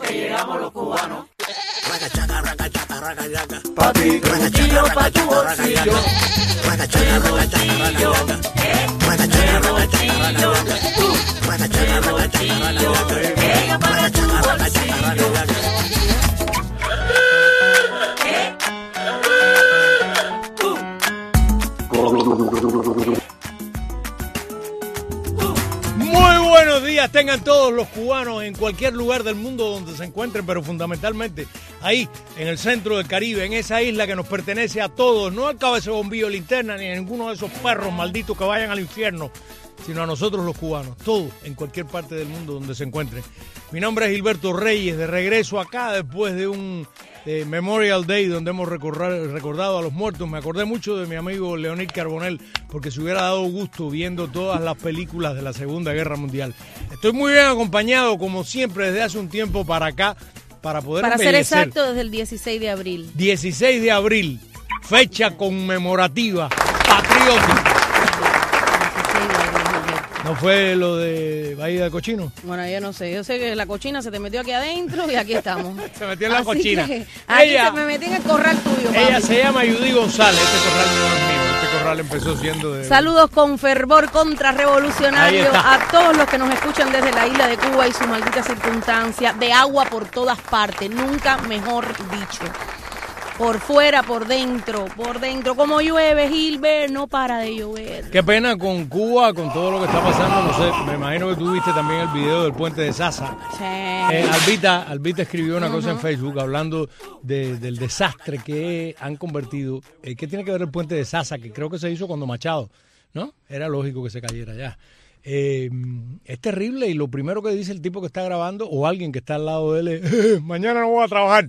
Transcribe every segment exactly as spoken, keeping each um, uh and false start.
que llegamos los cubanos. Racachaca, racachaca, racachaca. Papi, bolsillo pa' tu bolsillo. Racachaca, racachaca, racachaca. Racachaca, racachaca, racachaca. Racachaca, racachaca, racachaca. Racachaca, racachaca, racachaca. Muy buenos días tengan todos los cubanos en cualquier lugar del mundo donde se encuentren, pero fundamentalmente ahí, en el centro del Caribe, en esa isla que nos pertenece a todos, no al cabeza bombillo linterna ni a ninguno de esos perros malditos que vayan al infierno, sino a nosotros los cubanos, todos, en cualquier parte del mundo donde se encuentren. Mi nombre es Gilberto Reyes, de regreso acá después de un eh, Memorial Day donde hemos recordado, recordado a los muertos. Me acordé mucho de mi amigo Leonid Carbonell porque se hubiera dado gusto viendo todas las películas de la Segunda Guerra Mundial. Estoy muy bien acompañado, como siempre, desde hace un tiempo para acá, para poder Para embellecer. ser exacto, desde el dieciséis de abril. dieciséis de abril, fecha conmemorativa, patriótica. ¿No fue lo de Bahía de Cochino? Bueno, yo no sé. Yo sé que la cochina se te metió aquí adentro y aquí estamos. Se metió en la Así cochina. que aquí Ella- se me metí en el corral tuyo, papi. Ella se llama Judy González. Este corral no es mío. Este corral empezó siendo de... Saludos con fervor contrarrevolucionario Ahí está. a todos los que nos escuchan desde la isla de Cuba y su maldita circunstancia de agua por todas partes, nunca mejor dicho. Por fuera, por dentro, por dentro. Como llueve, Gilbert, no para de llover. Qué pena con Cuba, con todo lo que está pasando. No sé, me imagino que tú viste también el video del puente de Sasa. Sí. Eh, Albita, Albita escribió una cosa en Facebook hablando de- del desastre que han convertido. Eh, ¿Qué tiene que ver el puente de Sasa? Que creo que se hizo cuando Machado, ¿no? Era lógico que se cayera ya. Eh, es terrible y lo primero que dice el tipo que está grabando o alguien que está al lado de él es, mañana no voy a trabajar.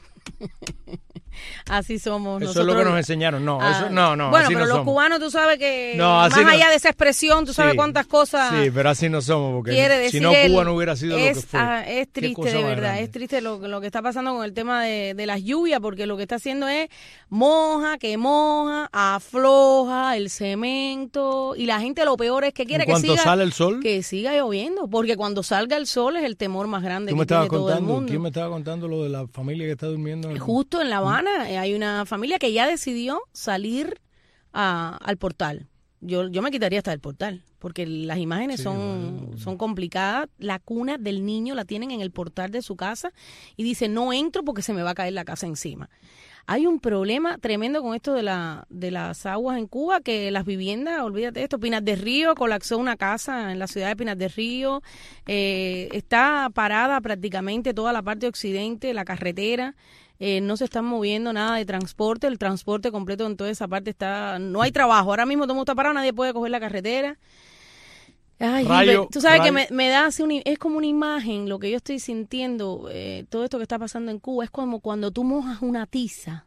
Así somos Eso nosotros. es lo que nos enseñaron. No, Ah, eso, no, no. Bueno, así pero no los somos. cubanos, tú sabes que No, así más no- allá de esa expresión, tú sabes Sí, cuántas cosas Sí, pero así no somos, porque quiere si decir no él. Cuba no hubiera sido es, lo que fue. ah, es Qué triste, cosa de más verdad, grande. es triste lo, lo que está pasando con el tema de, de las lluvias, porque lo que está haciendo es moja, que moja, afloja el cemento, y la gente lo peor es que quiere En que cuanto siga, sale el sol, que siga lloviendo, porque cuando salga el sol es el temor más grande tú me que tiene estabas todo el contando, mundo. ¿quién me estaba contando lo de la familia que está durmiendo? En el... Justo en La Habana eh, hay una familia que ya decidió salir a- al portal. Yo, yo me quitaría hasta el portal, porque las imágenes Sí, son, bueno. son complicadas. La cuna del niño la tienen en el portal de su casa y dice, no entro porque se me va a caer la casa encima. Hay un problema tremendo con esto de, la, de las aguas en Cuba, que las viviendas, olvídate de esto, Pinas del Río, colapsó una casa en la ciudad de Pinas del Río, eh, está parada prácticamente toda la parte occidente, la carretera. Eh, no se están moviendo nada de transporte, el transporte completo en toda esa parte está, no hay trabajo, ahora mismo todo el mundo está parado, nadie puede coger la carretera. Ay, Rayo, Gilbert, tú sabes rayo. que me, me da así, una- es como una imagen, lo que yo estoy sintiendo, eh, todo esto que está pasando en Cuba, es como cuando tú mojas una tiza.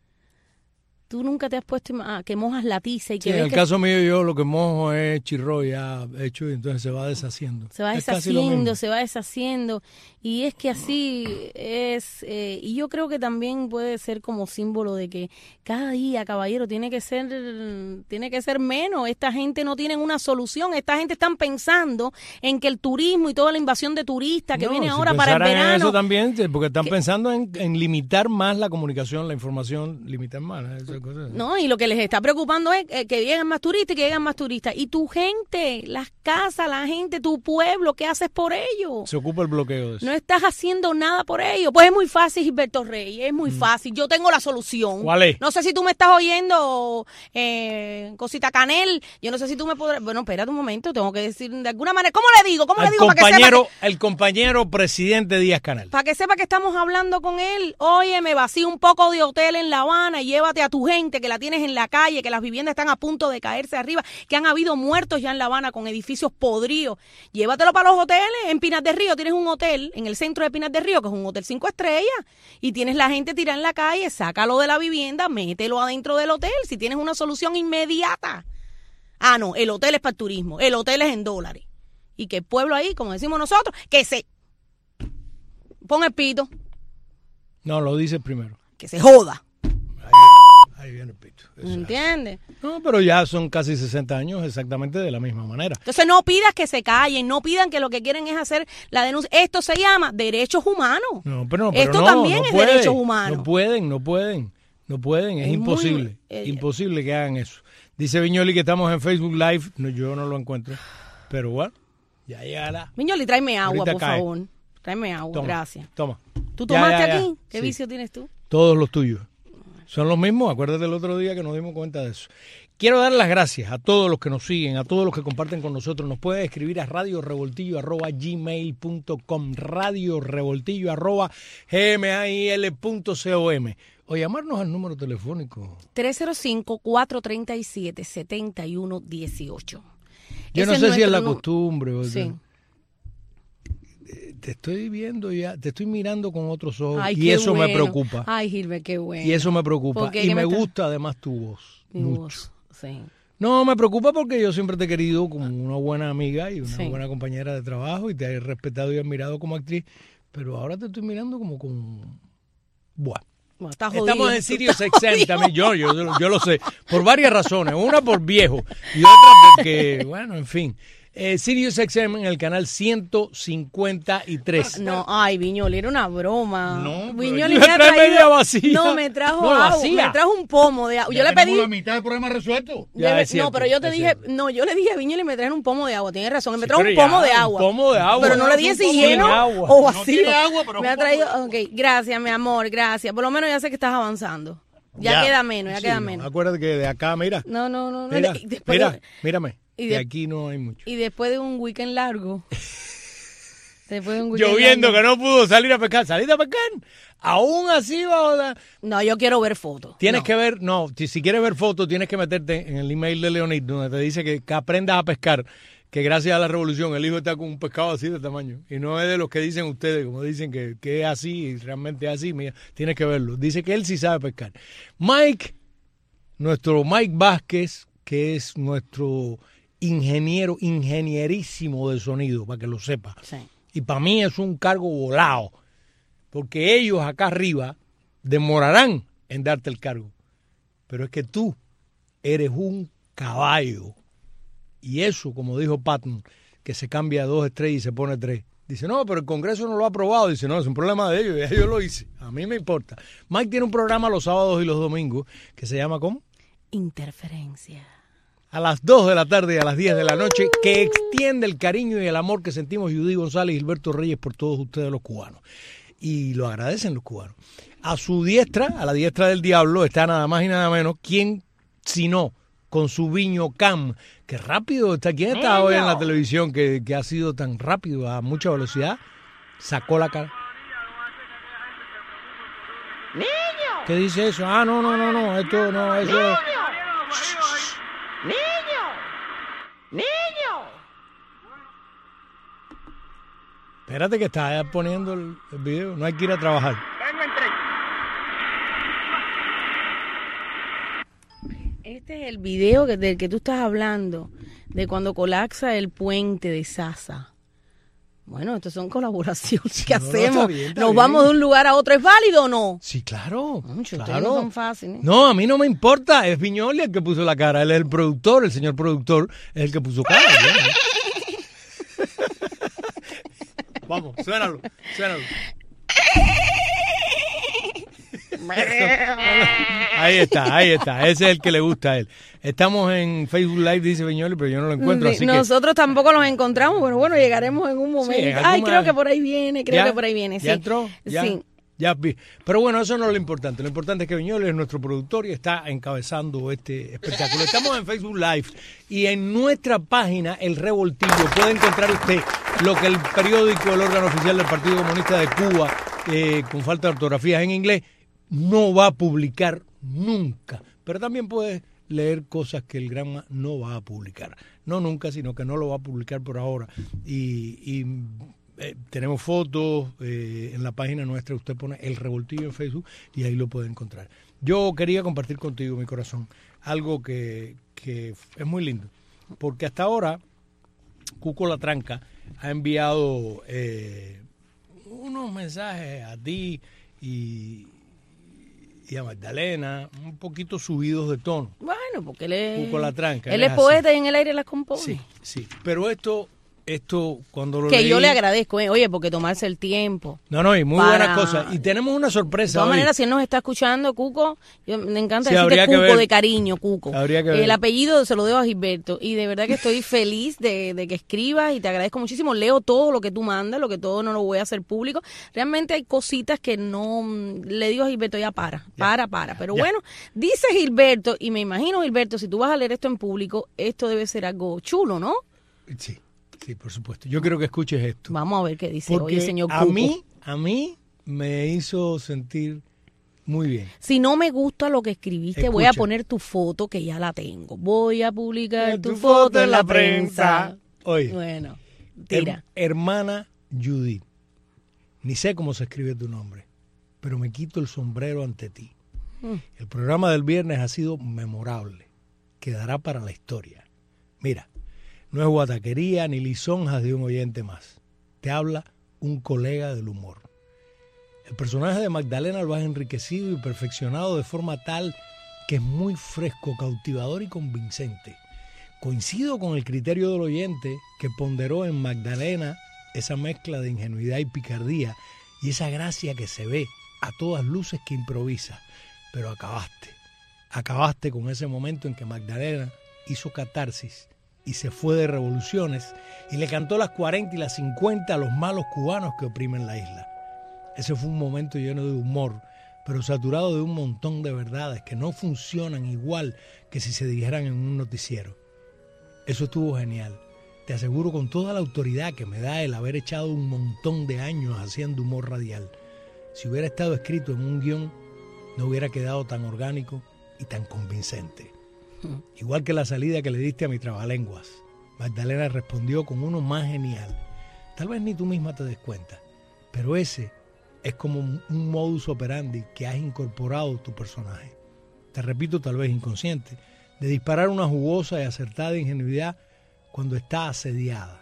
Tú nunca te has puesto a que mojas la tiza y que Sí, en ves el que caso mío yo lo que mojo es chirro ya hecho y entonces se va deshaciendo. se va Es casi lo deshaciendo, mismo. se va deshaciendo, y es que así es, eh, y yo creo que también puede ser como símbolo de que cada día, caballero, tiene que ser, tiene que ser menos. Esta gente no tiene una solución, esta gente están pensando en que el turismo y toda la invasión de turistas que No, viene si ahora para el pensaran en verano. eso también, sí, porque están que- pensando en, en limitar más la comunicación, la información, limitar más esas cosas. No, y lo que les está preocupando es eh, que lleguen más turistas y que lleguen más turistas. Y tu gente, las casas, la gente, tu pueblo, ¿qué haces por ellos? Se ocupa el bloqueo de eso. No estás haciendo nada por ellos. Pues es muy fácil, Gilberto Reyes, es muy fácil. Yo tengo la solución. ¿Cuál es? No sé si tú me estás oyendo, eh, Cosita Canel. Yo no sé si tú me podrás... Bueno, espérate un momento, tengo que decir de alguna manera. ¿Cómo le digo? ¿Cómo le Al digo para que sepa compañero, que, el compañero presidente Díaz Canel. para que sepa que estamos hablando con él? Oye, me vacía un poco de hotel en La Habana y llévate a tu gente que la tienes en la calle, que las viviendas están a punto de caerse arriba, que han habido muertos ya en La Habana con edificios podridos. Llévatelo para los hoteles. En Pinas del Río tienes un hotel, en el centro de Pinas del Río, que es un hotel cinco estrellas, y tienes la gente tirada en la calle, sácalo de la vivienda, mételo adentro del hotel, si tienes una solución inmediata. Ah, no, el hotel es para el turismo, el hotel es en dólares. Y que el pueblo ahí, como decimos nosotros, que se... Pon el pito, No, lo dice primero. que se joda. Ahí viene el pito. Eso ¿Entiendes? es. No, pero ya son casi sesenta años exactamente de la misma manera. Entonces no pidas que se callen, no pidan que lo que quieren es hacer la denuncia. Esto se llama derechos humanos. No, pero no, pero Esto no, también no es puede, derechos humanos. No pueden, no pueden, no pueden, es, Es muy- imposible, eh, imposible que hagan eso. Dice Viñoli que estamos en Facebook Live, no, yo no lo encuentro, pero bueno, ya llegará. Miñoli, tráeme agua, Ahorita por cae. favor. Tráeme agua, Toma, gracias. Toma. ¿Tú Ya, tomaste ya, ya. aquí? ¿Qué Sí. vicio tienes tú? Todos los tuyos. Son los mismos, acuérdate el otro día que nos dimos cuenta de eso. Quiero dar las gracias a todos los que nos siguen, a todos los que comparten con nosotros. Nos pueden escribir a radiorevoltillo arroba gmail punto com, radiorevoltillo arroba gmail punto com, o llamarnos al número telefónico. tres cero cinco, cuatro tres siete, siete uno uno ocho. Yo Ese no sé si es la nuestro nu- costumbre. o Sí. Te estoy viendo ya, te estoy mirando con otros ojos Ay, y qué eso me bueno. preocupa. Ay, Gilbert, qué bueno. Y eso me preocupa. ¿Por qué? Y ¿Qué me me está- gusta además tu voz. Mi mucho. voz, sí. No, me preocupa porque yo siempre te he querido como una buena amiga y una Sí. buena compañera de trabajo y te he respetado y admirado como actriz, pero ahora te estoy mirando como con... Buah. Bueno, está jodido. Estamos en Tú Sirius estás X M jodido. también, yo, yo, yo lo sé, por varias razones. Una por viejo y otra porque, bueno, en fin. Eh, Sirius X M en el canal ciento cincuenta y tres. No, ay, Viñoli, era una broma. No, pero Viñoli yo me ha trae traído... media vacía. No, me trajo No, agua, vacía. me trajo un pomo de agua. Yo Ya le tenemos pedí... la mitad del problema resuelto. Ya, Debe- es cierto, no, pero yo te es dije, cierto. no, yo le dije a Viñoli y me trajeron un pomo de agua, tienes razón, me Sí, trajo un pero ya, pomo de un agua. pomo de agua. Pero no le dije Un si pomo lleno de agua. o No vacío. tiene agua, pero me un ha pomo traído, ok, gracias, mi amor, gracias. Por lo menos ya sé que estás avanzando. Ya, queda menos, ya Sí, queda no, menos. Acuérdate que de acá, mira, No, no, no, no. mira, y después mira, de- mírame, y de de- aquí no hay mucho. Y después de un weekend largo. Después de un weekend Lloviendo largo. que no pudo salir a pescar. ¿Saliste a pescar? Aún así va a dar- No, yo quiero ver fotos. Tienes No. que ver, no, si, si quieres ver fotos, tienes que meterte en el email de Leonid, donde te dice que, que aprendas a pescar, que gracias a la revolución el hijo está con un pescado así de tamaño. Y no es de los que dicen ustedes, como dicen que, que es así y realmente es así. Mira, tienes que verlo. Dice que él sí sabe pescar. Mike, nuestro Mike Vázquez, que es nuestro ingeniero, ingenierísimo de sonido, para que lo sepa. Sí. Y para mí es un cargo volado, porque ellos acá arriba demorarán en darte el cargo. Pero es que tú eres un caballo. Y eso, como dijo Patton, que se cambia a dos estrellas y se pone tres. Dice, no, pero el Congreso no lo ha aprobado. Dice, no, es un problema de ellos, ya yo lo hice. A mí me importa. Mike tiene un programa los sábados y los domingos que se llama ¿cómo? Interferencia. A las dos de la tarde y a las diez de la noche, que extiende el cariño y el amor que sentimos Judy González y Gilberto Reyes por todos ustedes los cubanos. Y lo agradecen los cubanos. A su diestra, a la diestra del diablo, está nada más y nada menos, ¿quién si no? Con su Viño Cam, que rápido está. ¿Quién está hoy en la televisión que, que ha sido tan rápido, a mucha velocidad? Sacó la cara. ¡Niño! ¿Qué dice eso? Ah, no, no, no, no, esto no, eso es... ¡Niño! ¡Niño! Espérate que está poniendo el, el video, no hay que ir a trabajar. Vengo en tren. Este es el video que, del que tú estás hablando, de cuando colapsa el puente de Sasa. Bueno, estas son colaboraciones que no, no, hacemos. está bien, está Nos bien. vamos de un lugar a otro. ¿Es válido o no? Sí, claro. Mucho, ustedes claro. no son fáciles. No, a mí no me importa. Es Viñoli el que puso la cara. Él es el productor, el señor productor es el que puso cara. ¿no? Vamos, suénalo, suénalo. Ahí está, ahí está. Ese es el que le gusta a él. Estamos en Facebook Live, dice Viñoli, pero yo no lo encuentro, Sí, así nosotros tampoco los encontramos, pero bueno, llegaremos en un momento. en Ay, alguna- creo que por ahí viene, que... creo ¿Ya? que por ahí viene. ¿Ya sí. entró? ¿Ya? Sí. Ya vi. Pero bueno, eso no es lo importante. Lo importante es que Viñoli es nuestro productor y está encabezando este espectáculo. Estamos en Facebook Live y en nuestra página, El Revoltillo, puede encontrar usted lo que el periódico, el órgano oficial del Partido Comunista de Cuba, eh, con falta de ortografías en inglés, no va a publicar nunca. Pero también puede leer cosas que el Granma no va a publicar. No nunca, sino que no lo va a publicar por ahora. Y... y Eh, tenemos fotos eh, en la página nuestra, usted pone El Revoltillo en Facebook y ahí lo puede encontrar. Yo quería compartir contigo, mi corazón, algo que, que es muy lindo, porque hasta ahora Cuco La Tranca ha enviado eh, unos mensajes a ti y, y a Magdalena, un poquito subidos de tono. Bueno, porque él es, Cuco la tranca, él él es es poeta así. y en el aire las compone. Sí, sí. Pero esto, esto cuando lo Que leí, yo le agradezco, ¿eh? Oye, porque tomarse el tiempo. No, no, y muy para- buenas cosas. Y tenemos una De sorpresa todas hoy. maneras, si él nos está escuchando, Cuco, yo, me encanta Sí, decirte habría que Cuco ver. de cariño, Cuco. Habría que ver. El apellido se lo debo a Gilberto. Y de verdad que estoy feliz de, de que escribas y te agradezco muchísimo. Leo todo lo que tú mandas, lo que todo no lo voy a hacer público. Realmente hay cositas que no mm, le digo a Gilberto, ya para, para, para. Pero ya. bueno, dice Gilberto, y me imagino, Gilberto, si tú vas a leer esto en público, esto debe ser algo chulo, ¿no? Sí, sí, por supuesto. Yo quiero que escuches esto. Vamos a ver qué dice Porque hoy el señor a Cuco. mí, a mí me hizo sentir muy bien. Si no me gusta lo que escribiste, voy a Escucha. poner tu foto, que ya la tengo. Voy a publicar Mira, tu, tu foto, foto en la prensa. Oye, Bueno, her- tira. hermana Judith, ni sé cómo se escribe tu nombre, pero me quito el sombrero ante ti. Mm. El programa del viernes ha sido memorable. Quedará para la historia. Mira, no es guataquería ni lisonjas de un oyente más. Te habla un colega del humor. El personaje de Magdalena lo has enriquecido y perfeccionado de forma tal que es muy fresco, cautivador y convincente. Coincido con el criterio del oyente que ponderó en Magdalena esa mezcla de ingenuidad y picardía y esa gracia que se ve a todas luces que improvisa. Pero acabaste, acabaste con ese momento en que Magdalena hizo catarsis y se fue de revoluciones y le cantó las cuarenta y las cincuenta a los malos cubanos que oprimen la isla. Ese fue un momento lleno de humor, pero saturado de un montón de verdades que no funcionan igual que si se dijeran en un noticiero. Eso estuvo genial. Te aseguro con toda la autoridad que me da el haber echado un montón de años haciendo humor radial. Si hubiera estado escrito en un guión, no hubiera quedado tan orgánico y tan convincente. Igual que la salida que le diste a mi trabalenguas, Magdalena respondió con uno más genial. Tal vez ni tú misma te des cuenta, pero ese es como un, un modus operandi que has incorporado a tu personaje. Te repito, tal vez inconsciente, de disparar una jugosa y acertada ingenuidad cuando está asediada.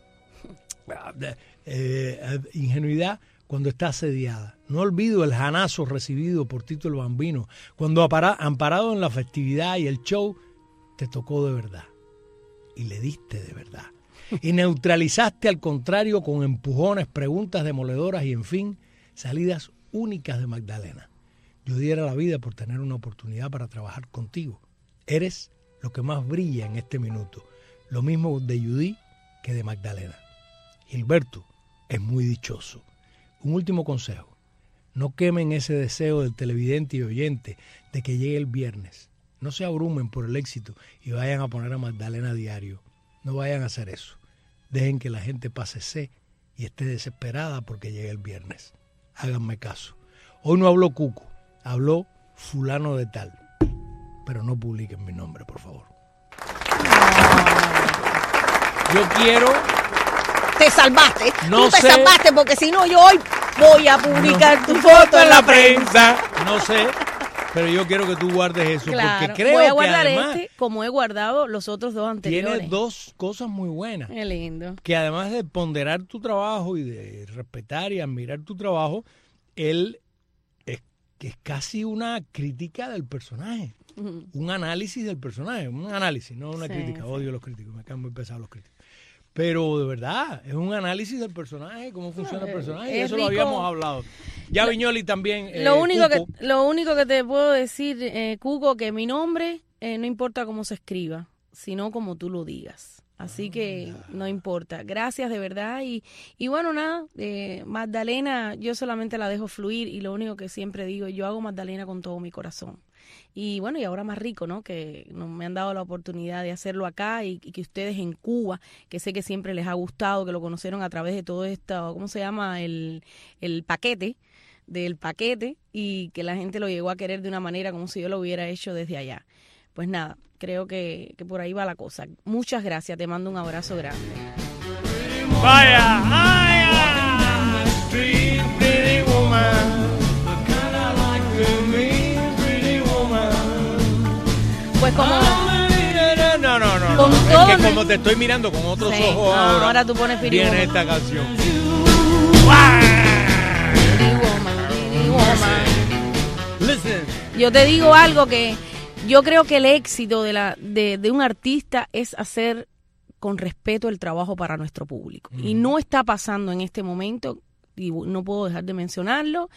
Eh, ingenuidad cuando está asediada. No olvido el janazo recibido por Tito el Bambino cuando apara- amparado en la festividad y el show te tocó de verdad y le diste de verdad y neutralizaste al contrario con empujones, preguntas demoledoras y en fin, salidas únicas de Magdalena. Yo diera la vida por tener una oportunidad para trabajar contigo. Eres lo que más brilla en este minuto, lo mismo de Judith que de Magdalena. Gilberto es muy dichoso. Un último consejo, no quemen ese deseo del televidente y oyente de que llegue el viernes. No se abrumen por el éxito y vayan a poner a Magdalena a diario. No vayan a hacer eso. Dejen que la gente pase sed y esté desesperada porque llegue el viernes. Háganme caso. Hoy no habló Cuco, habló fulano de tal. Pero no publiquen mi nombre, por favor. Yo quiero... Te salvaste. No Tú te sé. salvaste porque si no yo hoy voy a publicar tu foto en la prensa. No sé, pero yo quiero que tú guardes eso, Claro, porque creo voy a que guardar además este como he guardado los otros dos anteriores. tiene dos cosas muy buenas. Qué lindo. Que además de ponderar tu trabajo y de respetar y admirar tu trabajo, él es, es casi una crítica del personaje, Ujú. un análisis del personaje, un análisis, no una Sí, crítica. sí. Odio a los críticos, me caen muy pesados los críticos. Pero de verdad, es un análisis del personaje, cómo funciona el personaje, y es eso rico. lo habíamos hablado. Ya Viñoli también. eh, Lo único que Cuco, lo único que te puedo decir, eh, Cuco, que mi nombre eh, no importa cómo se escriba, sino como tú lo digas. Así que no importa. Gracias de verdad. Y, y bueno, nada, eh, Magdalena, yo solamente la dejo fluir y lo único que siempre digo, yo hago Magdalena con todo mi corazón. Y bueno, y ahora más rico, ¿no? Que nos, me han dado la oportunidad de hacerlo acá y, y que ustedes en Cuba, que sé que siempre les ha gustado, que lo conocieron a través de todo esto, ¿cómo se llama? El, el paquete, del paquete, y que la gente lo llegó a querer de una manera como si yo lo hubiera hecho desde allá. Pues nada, creo que, que por ahí va la cosa. Muchas gracias, te mando un abrazo grande. Vaya, vaya, street pretty woman, the kind I like to meet, pretty woman. Pues como... No, no, no, Con no. todo Es que no- como te estoy mirando con otros Sí, ojos ah, ahora, ahora tú pones Pretty viene Woman. esta canción. Pretty woman, pretty woman. Listen. yo te digo algo que yo creo que el éxito de, la, de, de un artista es hacer con respeto el trabajo para nuestro público. Mm. Y no está pasando en este momento, y no puedo dejar de mencionarlo,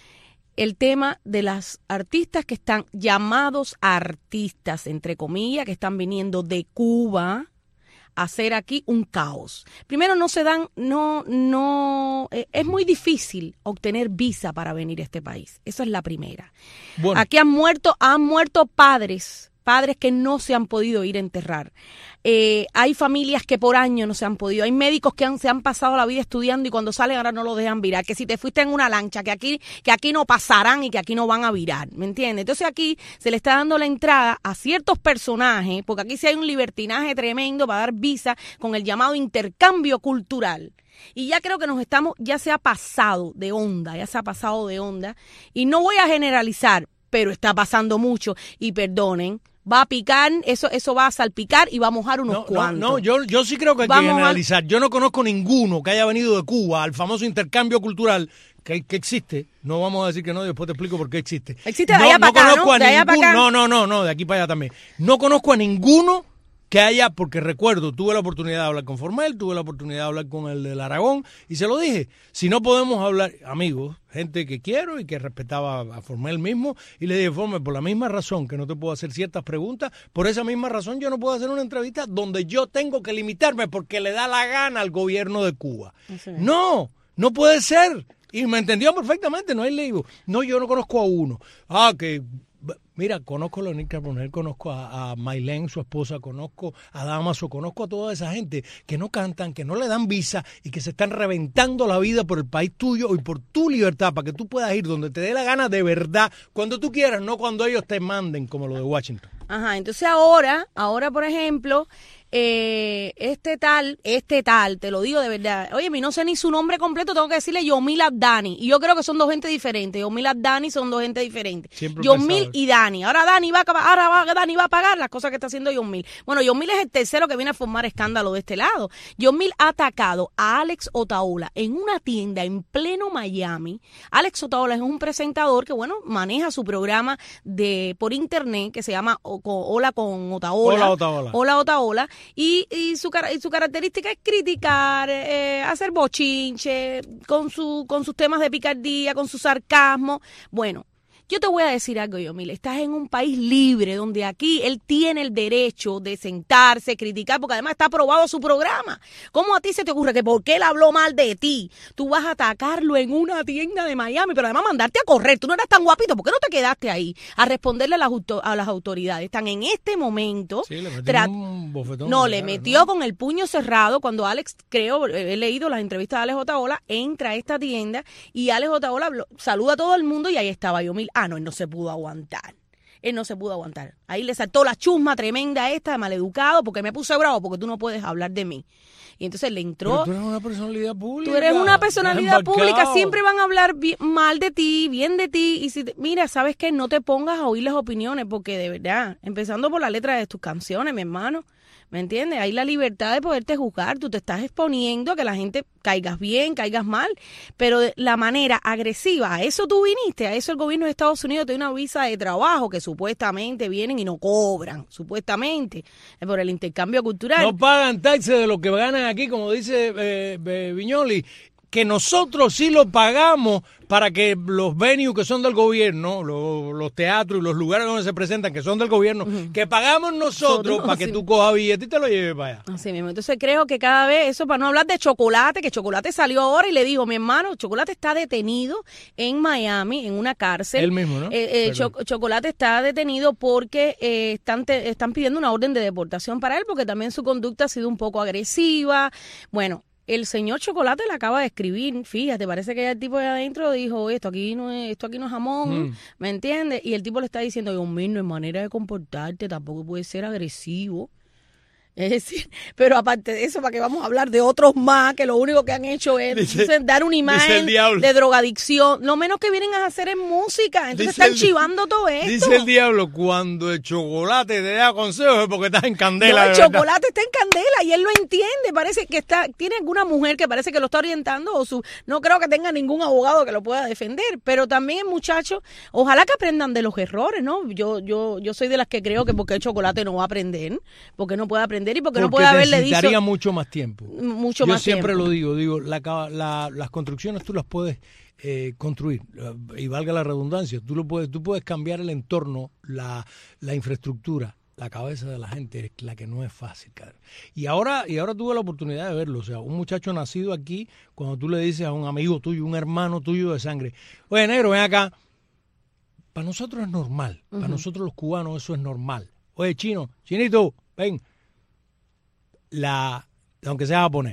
el tema de las artistas que están llamados artistas, entre comillas, que están viniendo de Cuba a hacer aquí un caos. Primero, no se dan, no, no, eh, es muy difícil obtener visa para venir a este país. Eso es la primera. Bueno. Aquí han muerto, han muerto padres, padres que no se han podido ir a enterrar. Eh, hay familias que por años no se han podido. Hay médicos que han, se han pasado la vida estudiando y cuando salen ahora no lo dejan virar. Que si te fuiste en una lancha, que aquí, que aquí no pasarán y que aquí no van a virar. ¿Me entiendes? Entonces aquí se le está dando la entrada a ciertos personajes, porque aquí sí hay un libertinaje tremendo para dar visa con el llamado intercambio cultural. Y ya creo que nos estamos, ya se ha pasado de onda, ya se ha pasado de onda. Y no voy a generalizar, pero está pasando mucho. Y perdonen, va a picar, eso eso va a salpicar y va a mojar unos no, cuantos. No, no, yo, yo sí creo que hay Vamos que analizar. A... Yo no conozco ninguno que haya venido de Cuba al famoso intercambio cultural que, que existe. No vamos a decir que no, después te explico por qué existe. Existe de no, allá no para acá, conozco ¿no? a De allá ningún, para acá. No, no, no, no, de aquí para allá también. No conozco a ninguno que haya, porque recuerdo, tuve la oportunidad de hablar con Formel, tuve la oportunidad de hablar con el del Aragón, y se lo dije, si no podemos hablar, amigos, gente que quiero y que respetaba a Formel mismo, y le dije, Formel, por la misma razón que no te puedo hacer ciertas preguntas, por esa misma razón yo no puedo hacer una entrevista donde yo tengo que limitarme porque le da la gana al gobierno de Cuba. Sí. No, no puede ser. Y me entendió perfectamente, no hay le digo, no, yo no conozco a uno. Ah, que... Mira, conozco a Leonel Carbonell, conozco a, a Maylene, su esposa, conozco a Damaso, conozco a toda esa gente que no cantan, que no le dan visa y que se están reventando la vida por el país tuyo y por tu libertad, para que tú puedas ir donde te dé la gana de verdad, cuando tú quieras, no cuando ellos te manden, como lo de Washington. Ajá, entonces ahora, ahora por ejemplo, eh, este tal, este tal, te lo digo de verdad, oye, no sé ni su nombre completo, tengo que decirle Yomil Abdani, y yo creo que son dos gente diferentes, Yomil Abdani son dos gente diferentes, Yomil y Dani, ahora Dani va a ahora va, Dani va a pagar las cosas que está haciendo Yomil. Bueno, Yomil es el tercero que viene a formar escándalo de este lado. Yomil ha atacado a Alex Otaola en una tienda en pleno Miami. Alex Otaola es un presentador que, bueno, maneja su programa de por internet que se llama Hola con Otaola. Hola Otaola. Hola Otaola. Y, y, su, y su característica es criticar, eh, hacer bochinche, con, su, con sus temas de picardía, con su sarcasmo. Bueno, yo te voy a decir algo, Yomil, estás en un país libre donde aquí él tiene el derecho de sentarse, criticar, porque además está aprobado su programa. ¿Cómo a ti se te ocurre que porque él habló mal de ti, tú vas a atacarlo en una tienda de Miami, pero además mandarte a correr? Tú no eras tan guapito, ¿por qué no te quedaste ahí a responderle a las, a las autoridades? Están en este momento... Sí, le metió tra- un bofetón. No, le cara, metió ¿no? con el puño cerrado cuando Alex, creo, he leído las entrevistas de Alex Otaola, entra a esta tienda y Alex Otaola saluda a todo el mundo y ahí estaba Yomil. Ah, no, él no se pudo aguantar. Él no se pudo aguantar. Ahí le saltó la chusma tremenda esta de maleducado porque me puse bravo porque tú no puedes hablar de mí. Y entonces le entró... Pero tú eres una personalidad pública. Tú eres una personalidad pública. Siempre van a hablar bien, mal de ti, bien de ti. Y si te, mira, ¿sabes qué? No te pongas a oír las opiniones porque de verdad, empezando por la letra de tus canciones, mi hermano, ¿me entiendes? Hay la libertad de poderte juzgar. Tú te estás exponiendo a que la gente caigas bien, caigas mal, pero de la manera agresiva, a eso tú viniste, a eso el gobierno de Estados Unidos te da una visa de trabajo que supuestamente vienen y no cobran, supuestamente, por el intercambio cultural. No pagan taxes de lo que ganan aquí, como dice eh, eh, Viñoli, que nosotros sí lo pagamos para que los venues que son del gobierno, los, los teatros y los lugares donde se presentan que son del gobierno, uh-huh. que pagamos nosotros, nosotros para que sí. tú cojas billete y te lo lleves para allá. Así mismo. Entonces creo que cada vez, eso para no hablar de Chocolate, que Chocolate salió ahora y le dijo, mi hermano, Chocolate está detenido en Miami, en una cárcel. Él mismo, ¿no? Eh, eh, Cho- Chocolate está detenido porque eh, están, te, están pidiendo una orden de deportación para él, porque también su conducta ha sido un poco agresiva. Bueno, el señor Chocolate le acaba de escribir, fíjate, parece que ya el tipo de adentro dijo, esto aquí no es, esto aquí no es jamón, mm. ¿me entiendes? Y el tipo le está diciendo, Dios mío, no es manera de comportarte, tampoco puede ser agresivo. Es decir, pero aparte de eso, ¿para qué vamos a hablar de otros más que lo único que han hecho es Dice- dicen, dar una imagen diablo. de drogadicción? Lo menos que vienen a hacer es música. Entonces Dice están el- chivando todo esto. Dice el diablo, cuando el chocolate te da consejos es porque estás en No, candela. el de verdad. chocolate está en candela y él lo entiende. Parece que está, tiene alguna mujer que parece que lo está orientando o su, no creo que tenga ningún abogado que lo pueda defender. Pero también el muchacho, ojalá que aprendan de los errores, ¿no? Yo, yo, yo soy de las que creo que porque el chocolate no va a aprender, porque no puede aprender y porque, no puede haberle dicho necesitaría mucho más tiempo. mucho Yo más siempre tiempo. lo digo, digo, la, ca- la- las construcciones tú las puedes eh, construir, eh, y valga la redundancia, tú lo puedes, tú puedes cambiar el entorno, la, la infraestructura. La cabeza de la gente es la que no es fácil, cara. Y ahora, y ahora tuve la oportunidad de verlo. O sea, un muchacho nacido aquí, cuando tú le dices a un amigo tuyo, un hermano tuyo de sangre, oye, negro, ven acá. Para nosotros es normal. Para Ujú. nosotros los cubanos eso es normal. Oye, chino, chinito, ven. La, aunque sea japonés,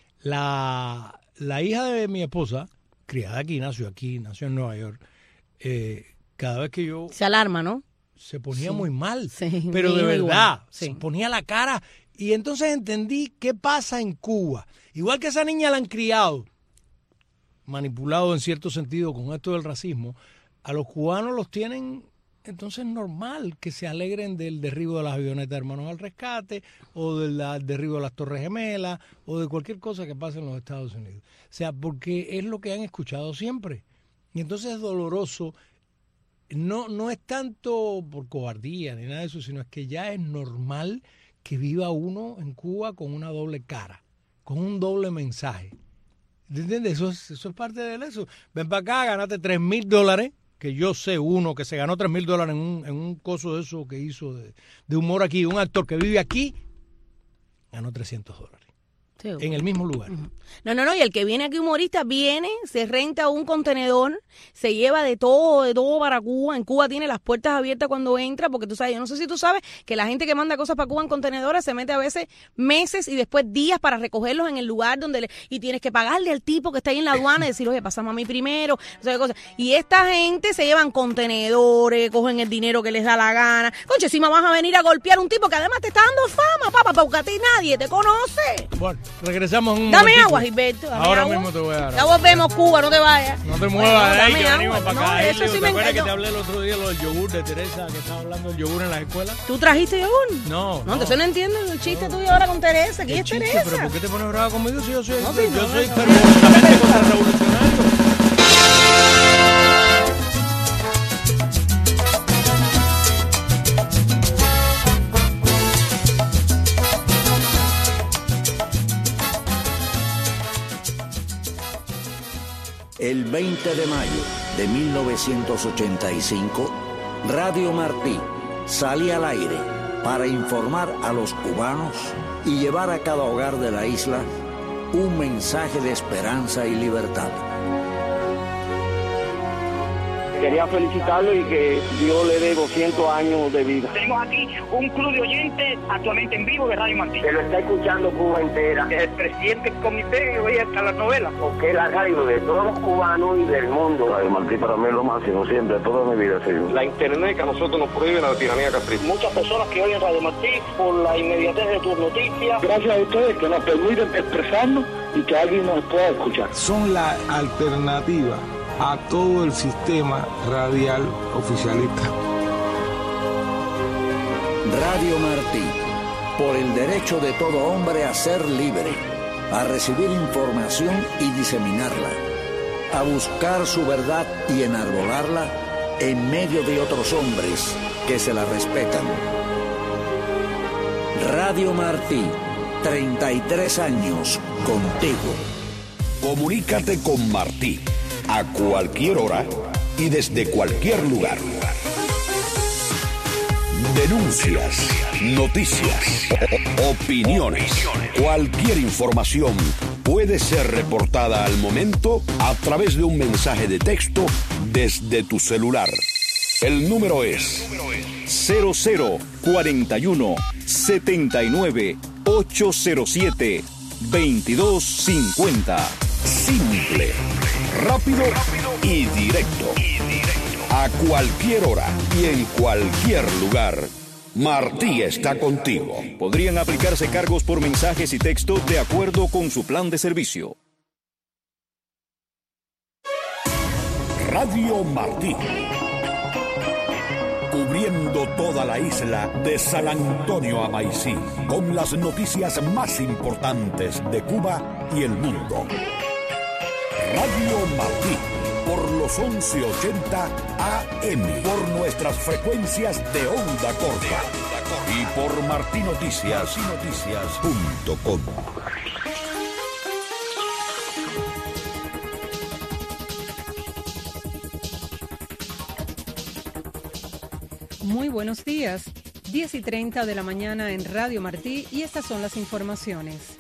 la, la hija de mi esposa, criada aquí, nació aquí, nació en Nueva York, eh, cada vez que yo Se alarma, ¿no? se ponía Sí. muy mal, Sí, pero mi de hija verdad, igual, sí. se ponía la cara y entonces entendí qué pasa en Cuba. Igual que esa niña la han criado, manipulado en cierto sentido con esto del racismo, a los cubanos los tienen entonces normal que se alegren del derribo de las avionetas de Hermanos al Rescate o del la- derribo de las Torres Gemelas o de cualquier cosa que pase en los Estados Unidos. O sea, porque es lo que han escuchado siempre. Y entonces es doloroso. No, no es tanto por cobardía ni nada de eso, sino es que ya es normal que viva uno en Cuba con una doble cara, con un doble mensaje. ¿Entiendes? Eso es, eso es parte de eso. Ven para acá, ganaste tres mil dólares, que yo sé uno que se ganó tres mil dólares en un, en un coso de eso que hizo de, de humor aquí, un actor que vive aquí, ganó trescientos dólares. Seguro. En el mismo lugar. No, no, no, y el que viene aquí humorista viene, se renta un contenedor, se lleva de todo, de todo para Cuba. En Cuba tiene las puertas abiertas cuando entra, porque tú sabes, yo no sé si tú sabes que la gente que manda cosas para Cuba en contenedores se mete a veces meses y después días para recogerlos en el lugar donde le, y tienes que pagarle al tipo que está ahí en la aduana y decir, oye, pasamos a mí primero, o sea, cosas. Y esta gente se llevan contenedores, cogen el dinero que les da la gana. Conche, encima vas a venir a golpear a un tipo que además te está dando fama, papá, porque a ti nadie te conoce. Bueno, regresamos en un Dame momentico. agua, Gilberto. Dame Ahora agua. mismo te voy a dar Ya agua. volvemos, Cuba, no te vayas. No te Bueno, muevas de ahí, dame que agua. venimos para No, acá. eso sí ¿Te me acuerdas que encantó. te hablé el otro día lo del yogur de Teresa, que estaba hablando del yogur en las escuelas? ¿Tú trajiste yogur? No, No, entonces no entiendo el chiste tuyo ahora con Teresa. ¿Quién ¿Qué es chiste? Teresa? ¿Pero por qué te pones brava conmigo si yo soy, No, sí, yo no, soy no, no, fervorosamente no. contrarrevolucionario? El veinte de mayo de mil novecientos ochenta y cinco, Radio Martí salía al aire para informar a los cubanos y llevar a cada hogar de la isla un mensaje de esperanza y libertad. Quería felicitarlo y que Dios le dé doscientos años de vida. Tenemos aquí un club de oyentes actualmente en vivo de Radio Martí. Que lo está escuchando Cuba entera. El presidente del comité oye hasta las novelas. Porque es la radio de todos los cubanos y del mundo. Radio Martí para mí es lo máximo, siempre, toda mi vida ha sido. La internet que a nosotros nos prohíbe la tiranía capricha. Muchas personas que oyen Radio Martí por la inmediatez de tus noticias. Gracias a ustedes que nos permiten expresarnos y que alguien nos pueda escuchar. Son la alternativa a todo el sistema radial oficialista. Radio Martí, por el derecho de todo hombre a ser libre, a recibir información y diseminarla, a buscar su verdad y enarbolarla en medio de otros hombres que se la respetan. Radio Martí, treinta y tres años contigo. Comunícate con Martí a cualquier hora y desde cualquier lugar. Denuncias, noticias, o- opiniones. Cualquier información puede ser reportada al momento a través de un mensaje de texto desde tu celular. El número es cero cero cuarenta y uno setenta y nueve ochocientos siete veintidós cincuenta. Simple, rápido y directo. A cualquier hora y en cualquier lugar. Martí está contigo. Podrían aplicarse cargos por mensajes y texto de acuerdo con su plan de servicio. Radio Martí. Cubriendo toda la isla de San Antonio a Maicí, con las noticias más importantes de Cuba y el mundo. Radio Martí, por los once ochenta A M, por nuestras frecuencias de onda corta y por martí noticias punto com. Muy buenos días, diez y treinta de la mañana en Radio Martí y estas son las informaciones.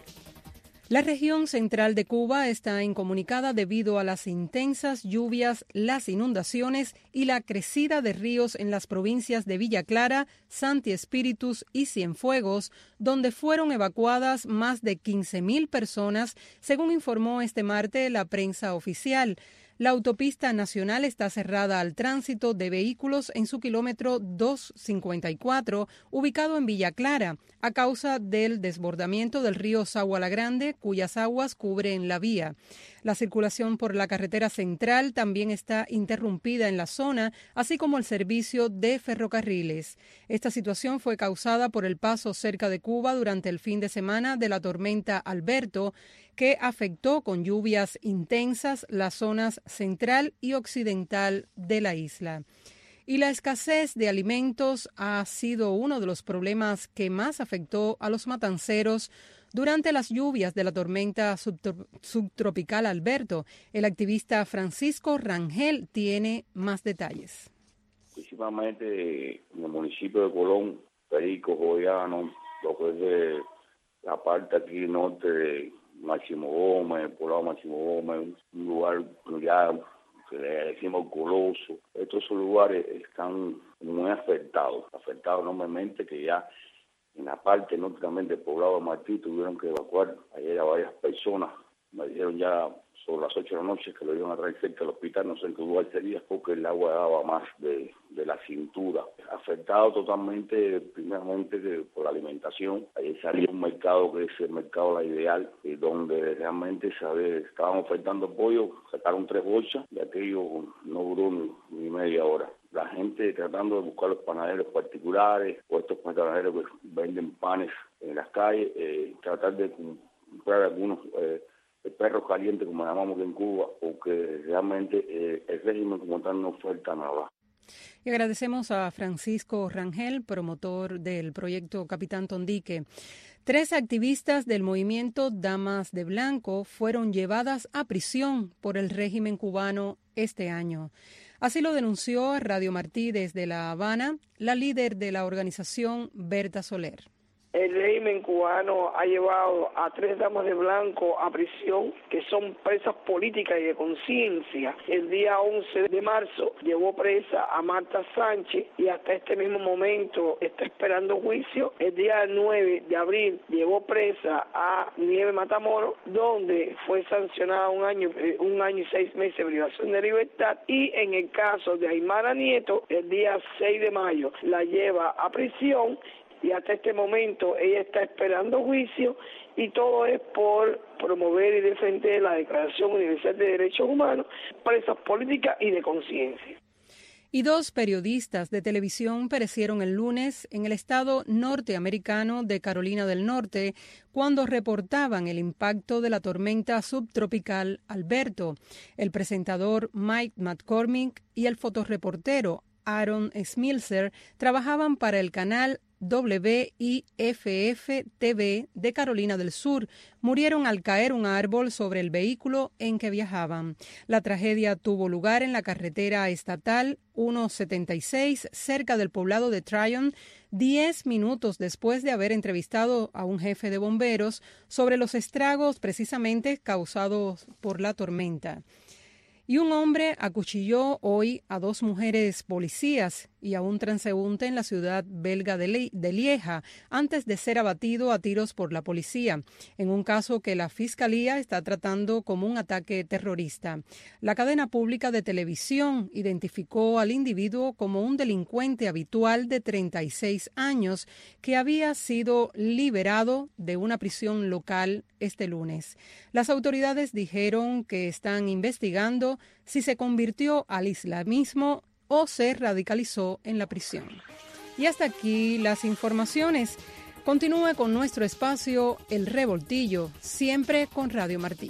La región central de Cuba está incomunicada debido a las intensas lluvias, las inundaciones y la crecida de ríos en las provincias de Villa Clara, Santi Espíritus y Cienfuegos, donde fueron evacuadas más de quince mil personas, según informó este martes la prensa oficial. La autopista nacional está cerrada al tránsito de vehículos en su kilómetro doscientos cincuenta y cuatro, ubicado en Villa Clara, a causa del desbordamiento del río Sagua la Grande, cuyas aguas cubren la vía. La circulación por la carretera central también está interrumpida en la zona, así como el servicio de ferrocarriles. Esta situación fue causada por el paso cerca de Cuba durante el fin de semana de la tormenta Alberto, que afectó con lluvias intensas las zonas central y occidental de la isla. Y la escasez de alimentos ha sido uno de los problemas que más afectó a los matanceros durante las lluvias de la tormenta subtropical Alberto. El activista Francisco Rangel tiene más detalles. Principalmente en el municipio de Colón, Perico, Joyano, lo que es de la parte aquí norte de Máximo Gómez, Poblado Máximo Gómez, un lugar ya que le decimos Coloso. Estos lugares están muy afectados, afectados enormemente, que ya en la parte norte también del Poblado de Martí tuvieron que evacuar ayer a varias personas. Me dijeron ya sobre las ocho de la noche que lo iban a traer cerca del hospital, no sé en qué lugar sería, porque el agua daba más de, de la cintura. Afectado totalmente, primeramente de, por la alimentación. Ayer salió un mercado que es el mercado La Ideal, eh, donde realmente sabe, estaban ofertando pollo, sacaron tres bolsas y aquello no duró ni, ni media hora. La gente tratando de buscar los panaderos particulares o estos panaderos que venden panes en las calles, eh, tratar de comprar algunos eh, perros calientes, como llamamos en Cuba, porque realmente eh, el régimen como tal no oferta nada. Y agradecemos a Francisco Rangel, promotor del proyecto Capitán Tondique. Tres activistas del movimiento Damas de Blanco fueron llevadas a prisión por el régimen cubano este año. Así lo denunció a Radio Martí desde La Habana la líder de la organización, Berta Soler. El régimen cubano ha llevado a tres damas de blanco a prisión, que son presas políticas y de conciencia. El día once de marzo llevó presa a Marta Sánchez y hasta este mismo momento está esperando juicio. El día nueve de abril llevó presa a Nieve Matamoros, donde fue sancionada un año, un año y seis meses de privación de libertad. Y en el caso de Aymara Nieto, el día seis de mayo la lleva a prisión. Y hasta este momento ella está esperando juicio y todo es por promover y defender la Declaración Universal de Derechos Humanos, presas políticas y de conciencia. Y dos periodistas de televisión perecieron el lunes en el estado norteamericano de Carolina del Norte cuando reportaban el impacto de la tormenta subtropical Alberto. El presentador Mike McCormick y el fotoreportero Aaron Smilser trabajaban para el canal W I F F T V de Carolina del Sur. Murieron al caer un árbol sobre el vehículo en que viajaban. La tragedia tuvo lugar en la carretera estatal ciento setenta y seis, cerca del poblado de Tryon, diez minutos después de haber entrevistado a un jefe de bomberos sobre los estragos precisamente causados por la tormenta. Y un hombre acuchilló hoy a dos mujeres policías y a un transeúnte en la ciudad belga de, Le- de Lieja antes de ser abatido a tiros por la policía, en un caso que la Fiscalía está tratando como un ataque terrorista. La cadena pública de televisión identificó al individuo como un delincuente habitual de treinta y seis años que había sido liberado de una prisión local este lunes. Las autoridades dijeron que están investigando si se convirtió al islamismo o se radicalizó en la prisión. Y hasta aquí las informaciones. Continúa con nuestro espacio El Revoltillo, siempre con Radio Martí.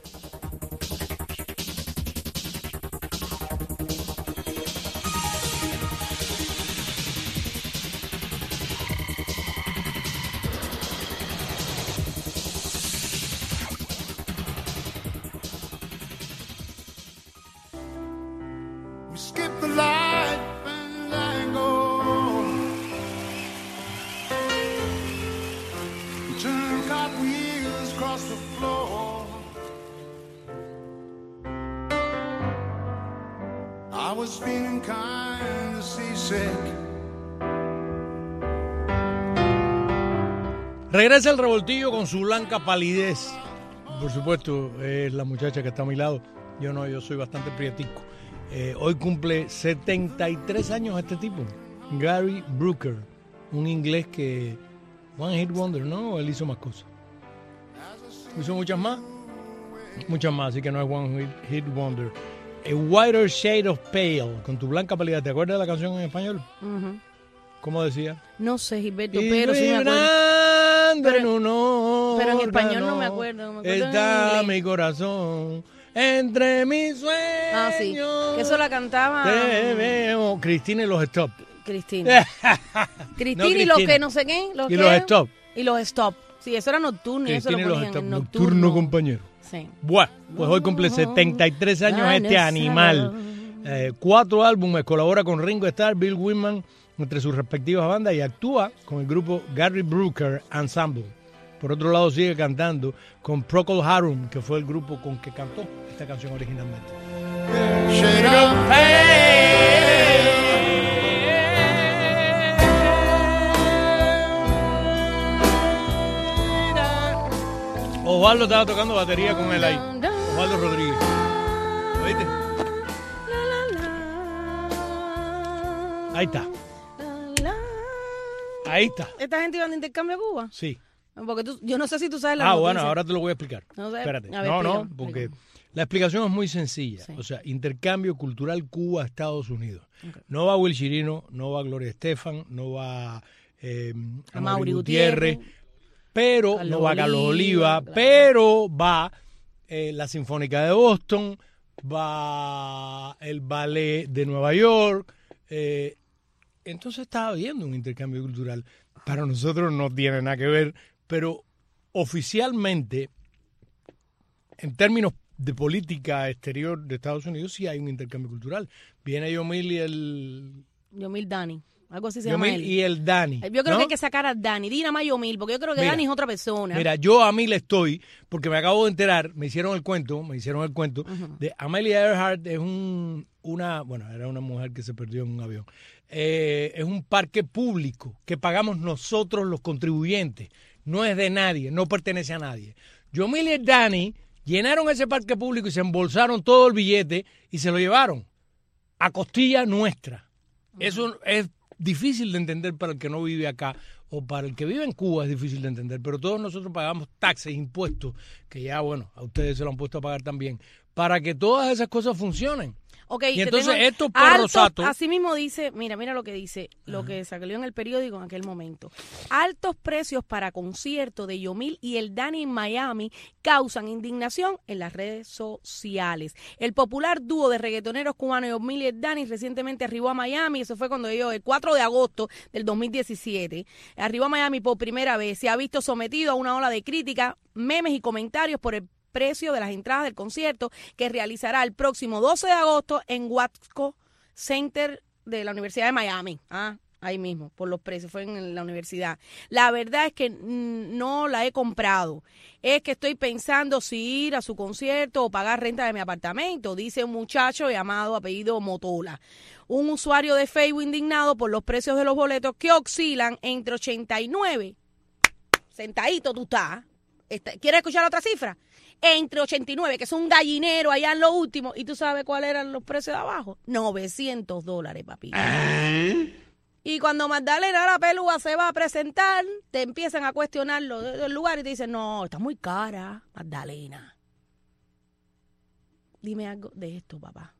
Regresa el Revoltillo con su blanca palidez. Por supuesto, es la muchacha que está a mi lado. Yo no, yo soy bastante prietico. Eh, hoy cumple setenta y tres años este tipo, Gary Brooker, un inglés que One Hit Wonder, ¿no? Él hizo más cosas. ¿Hizo muchas más? Muchas más, así que no es One Hit Wonder. A Whiter Shade of Pale, con tu blanca palidez. ¿Te acuerdas de la canción en español? Uh-huh. ¿Cómo decía? No sé, Gilberto, Y pero sí me acuerdo. Pero, Pero, no, pero en español no me acuerdo. No me acuerdo está en mi corazón entre mis sueños. Ah, sí. Que eso la cantaba. Te veo. Cristina y los Stop. Cristina. Cristina No, y los Cristina. que no sé qué. Los Y que, los Stop. Y los Stop. Sí, eso era nocturno y eso Cristina y lo los ponían Stop. en Nocturno, nocturno. compañero. Sí. Bueno, pues hoy cumple setenta y tres años este animal. Eh, cuatro álbumes, colabora con Ringo Starr, Bill Wyman, entre sus respectivas bandas, y actúa con el grupo Gary Brooker Ensemble. Por otro lado, sigue cantando con Procol Harum, que fue el grupo con que cantó esta canción originalmente. Osvaldo estaba tocando batería con él ahí. Osvaldo Rodríguez. ¿Oíste? Ahí está. Ahí está. ¿Esta gente iba de intercambio a Cuba? Sí. Porque tú, yo no sé si tú sabes la Ah, noticia. bueno, ahora te lo voy a explicar. No sé. Espérate. A ver, no, no, explícame, porque explícame. la explicación es muy sencilla. Sí. O sea, intercambio cultural Cuba-Estados Unidos. Okay. No va Will Chirino, no va Gloria Estefan, no va eh, A Amaury Mauri Gutiérrez, Gutiérrez, pero Carlos no va Carlos Oliva, Oliva, claro. pero va eh, la Sinfónica de Boston, va el Ballet de Nueva York. Eh, entonces estaba habiendo un intercambio cultural. Para nosotros no tiene nada que ver, pero oficialmente, en términos de política exterior de Estados Unidos, sí hay un intercambio cultural. Viene Yomil y el... Yomil Dani. Algo así se Yomil llama él. y el Dani. Yo creo ¿no? que hay que sacar a Dani. Di nada más Yomil, porque yo creo que Mira, Dani es otra persona. Mira, yo a mí le estoy, porque me acabo de enterar, me hicieron el cuento, me hicieron el cuento, Ujú. de Amelia Earhart. Es un, una, bueno, era una mujer que se perdió en un avión. Eh, es un parque público que pagamos nosotros los contribuyentes. No es de nadie, no pertenece a nadie. Yomil y el Dani llenaron ese parque público y se embolsaron todo el billete y se lo llevaron a costilla nuestra. Eso es difícil de entender para el que no vive acá, o para el que vive en Cuba es difícil de entender, pero todos nosotros pagamos taxes, impuestos, que ya, bueno, a ustedes se lo han puesto a pagar también, para que todas esas cosas funcionen. Okay, Y te entonces tengo estos perros altos- satos- así mismo dice, mira, mira lo que dice, lo que salió en el periódico en aquel momento. Altos precios para concierto de Yomil y el Dani en Miami causan indignación en las redes sociales. El popular dúo de reggaetoneros cubanos Yomil y el Dani recientemente arribó a Miami, eso fue cuando ellos, el cuatro de agosto del dos mil diecisiete, arribó a Miami por primera vez. Se ha visto sometido a una ola de crítica, memes y comentarios por el precio de las entradas del concierto que realizará el próximo doce de agosto en Watco Center de la Universidad de Miami. Ah, ahí mismo, por los precios, fue en la universidad. La verdad es que mm, no la he comprado. Es que estoy pensando si ir a su concierto o pagar renta de mi apartamento, dice un muchacho llamado apellido Motola. Un usuario de Facebook indignado por los precios de los boletos que oscilan entre ochenta y nueve. Sentadito tú estás. ¿Quieres escuchar otra cifra? Entre ochenta y nueve, que es un gallinero allá en lo último. ¿Y tú sabes cuáles eran los precios de abajo? novecientos dólares, papi. ¿Eh? Y cuando Magdalena la pelúa se va a presentar, te empiezan a cuestionar lo del lugar y te dicen, no, está muy cara, Magdalena. Dime algo de esto, papá.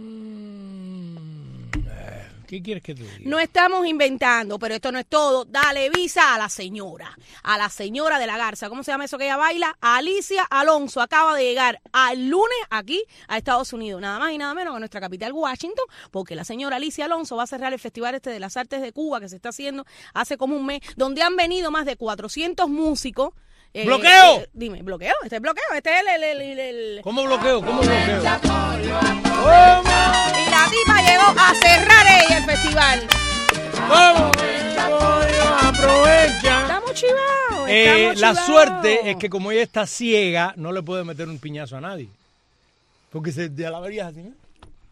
Mm, eh, ¿Qué quieres que te diga? No estamos inventando, pero esto no es todo. Dale visa a la señora, a la señora de la Garza. ¿Cómo se llama eso que ella baila? Alicia Alonso acaba de llegar al lunes aquí a Estados Unidos, nada más y nada menos que nuestra capital, Washington, porque la señora Alicia Alonso va a cerrar el Festival este de las Artes de Cuba que se está haciendo hace como un mes, donde han venido más de cuatrocientos músicos. Eh, ¡Bloqueo! Eh, dime, ¿bloqueo? Este es bloqueo, este es el... el, el, el... ¿Cómo bloqueo? ¿Cómo bloqueo? ¿Cómo? Y la tipa llegó a cerrar ella el festival. ¿Cómo? Aprovecha. Estamos chivados. Eh, estamos la chivados. suerte es que como ella está ciega, no le puede meter un piñazo a nadie. Porque se de la vería así, ¿no?